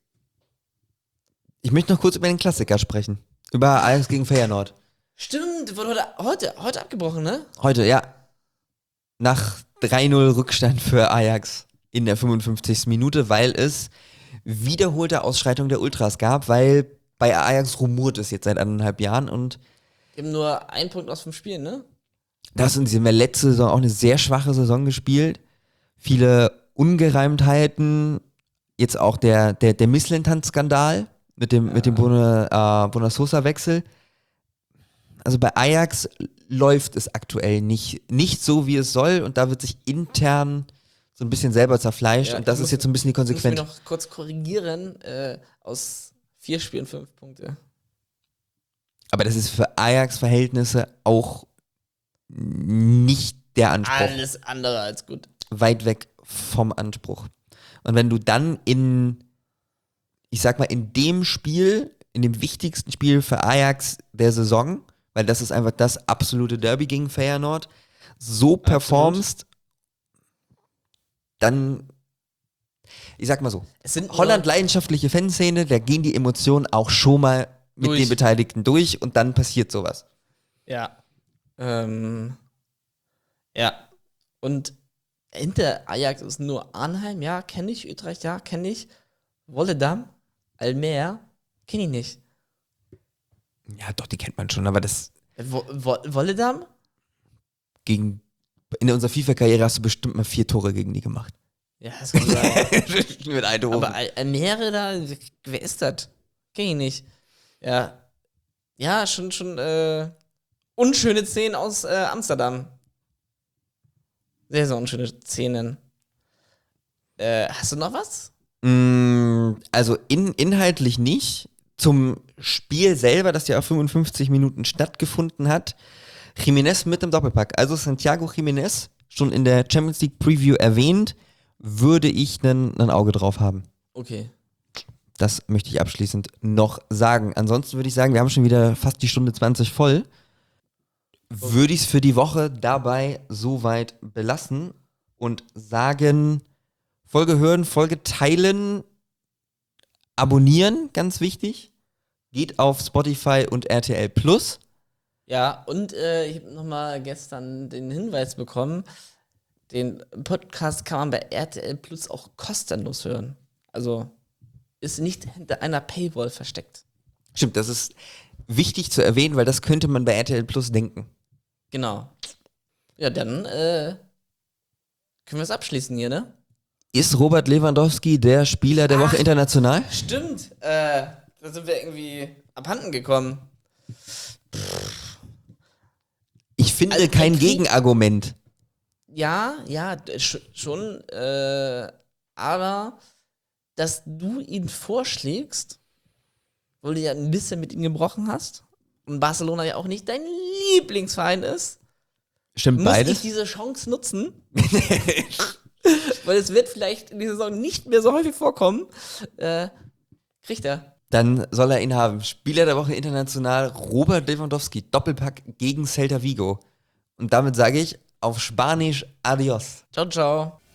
Speaker 1: Ich möchte noch kurz über den Klassiker sprechen. Über Ajax gegen Feyenoord.
Speaker 2: Stimmt, wurde heute, heute, heute abgebrochen, ne?
Speaker 1: Heute, ja. Nach drei null Rückstand für Ajax in der fünfundfünfzigsten Minute, weil es wiederholte Ausschreitungen der Ultras gab, weil bei Ajax rumort es jetzt seit anderthalb Jahren und
Speaker 2: Die haben nur einen Punkt aus fünf Spielen, ne?
Speaker 1: das und sie haben ja letzte Saison auch eine sehr schwache Saison gespielt. Viele Ungereimtheiten, jetzt auch der, der, der Misslintat-Skandal mit dem, ja. mit dem Bona, äh, Bonasosa-Wechsel. Also bei Ajax läuft es aktuell nicht, nicht so, wie es soll und da wird sich intern so ein bisschen selber zerfleischt
Speaker 2: Ja,
Speaker 1: und das
Speaker 2: ich
Speaker 1: ist
Speaker 2: muss-
Speaker 1: jetzt so ein bisschen die
Speaker 2: Ich muss
Speaker 1: Konsequenz.
Speaker 2: mich noch kurz korrigieren, äh, aus vier Spielen fünf Punkte.
Speaker 1: Aber das ist für Ajax-Verhältnisse auch nicht der Anspruch.
Speaker 2: Alles andere als gut.
Speaker 1: Weit weg vom Anspruch. Und wenn du dann in, ich sag mal, in dem Spiel, in dem wichtigsten Spiel für Ajax der Saison, weil das ist einfach das absolute Derby gegen Feyenoord, so performst, dann, ich sag mal so,
Speaker 2: Es sind nur-
Speaker 1: Holland leidenschaftliche Fanszene, da gehen die Emotionen auch schon mal mit
Speaker 2: Durch.
Speaker 1: den Beteiligten durch und dann passiert sowas.
Speaker 2: Ja. Ähm, ja. Und hinter Ajax ist nur Arnheim, ja, kenne ich. Utrecht, ja, kenne ich. Volendam, Almere, kenne ich nicht.
Speaker 1: Ja, doch, die kennt man schon, aber das
Speaker 2: Äh, Wo, Wo, Volendam?
Speaker 1: gegen, in unserer FIFA-Karriere hast du bestimmt mal vier Tore gegen die gemacht.
Speaker 2: Ja, das kann sein.
Speaker 1: Mit Eindhoven.
Speaker 2: Aber Al Almere da, wer ist das? Kenn ich nicht. Ja. Ja, schon, schon, äh, unschöne Szenen aus äh, Amsterdam. Sehr, sehr unschöne Szenen. Äh, hast du noch was?
Speaker 1: Mm, also in, inhaltlich nicht. Zum Spiel selber, das ja auf fünfundfünfzig Minuten stattgefunden hat. Jiménez mit dem Doppelpack. Also Santiago Jiménez, schon in der Champions League Preview erwähnt, würde ich ein Auge drauf haben.
Speaker 2: Okay.
Speaker 1: Das möchte ich abschließend noch sagen. Ansonsten würde ich sagen, wir haben schon wieder fast die Stunde zwanzig voll. Würde ich es für die Woche dabei soweit belassen und sagen, Folge hören, Folge teilen, abonnieren, ganz wichtig. Geht auf Spotify und R T L Plus.
Speaker 2: Ja, und äh, ich habe nochmal gestern den Hinweis bekommen, den Podcast kann man bei R T L Plus auch kostenlos hören. Also ist nicht hinter einer Paywall versteckt.
Speaker 1: Stimmt, das ist wichtig zu erwähnen, weil das könnte man bei R T L Plus denken.
Speaker 2: Genau. Ja, dann äh, können wir es abschließen hier, ne?
Speaker 1: Ist Robert Lewandowski der Spieler der
Speaker 2: Ach,
Speaker 1: Woche international?
Speaker 2: Stimmt. Äh, da sind wir irgendwie abhanden gekommen.
Speaker 1: Ich finde
Speaker 2: Also,
Speaker 1: kein
Speaker 2: Krieg-
Speaker 1: Gegenargument.
Speaker 2: Ja, ja, d- sch- schon. Äh, aber dass du ihn vorschlägst, weil du ja ein bisschen mit ihm gebrochen hast und Barcelona ja auch nicht dein Lieblingsverein ist,
Speaker 1: Stimmt
Speaker 2: muss
Speaker 1: beides?
Speaker 2: ich diese Chance nutzen. Weil es wird vielleicht in dieser Saison nicht mehr so häufig vorkommen. Äh, kriegt er.
Speaker 1: Dann soll er ihn haben. Spieler der Woche international, Robert Lewandowski, Doppelpack gegen Celta Vigo. Und damit sage ich auf Spanisch Adios.
Speaker 2: Ciao, ciao.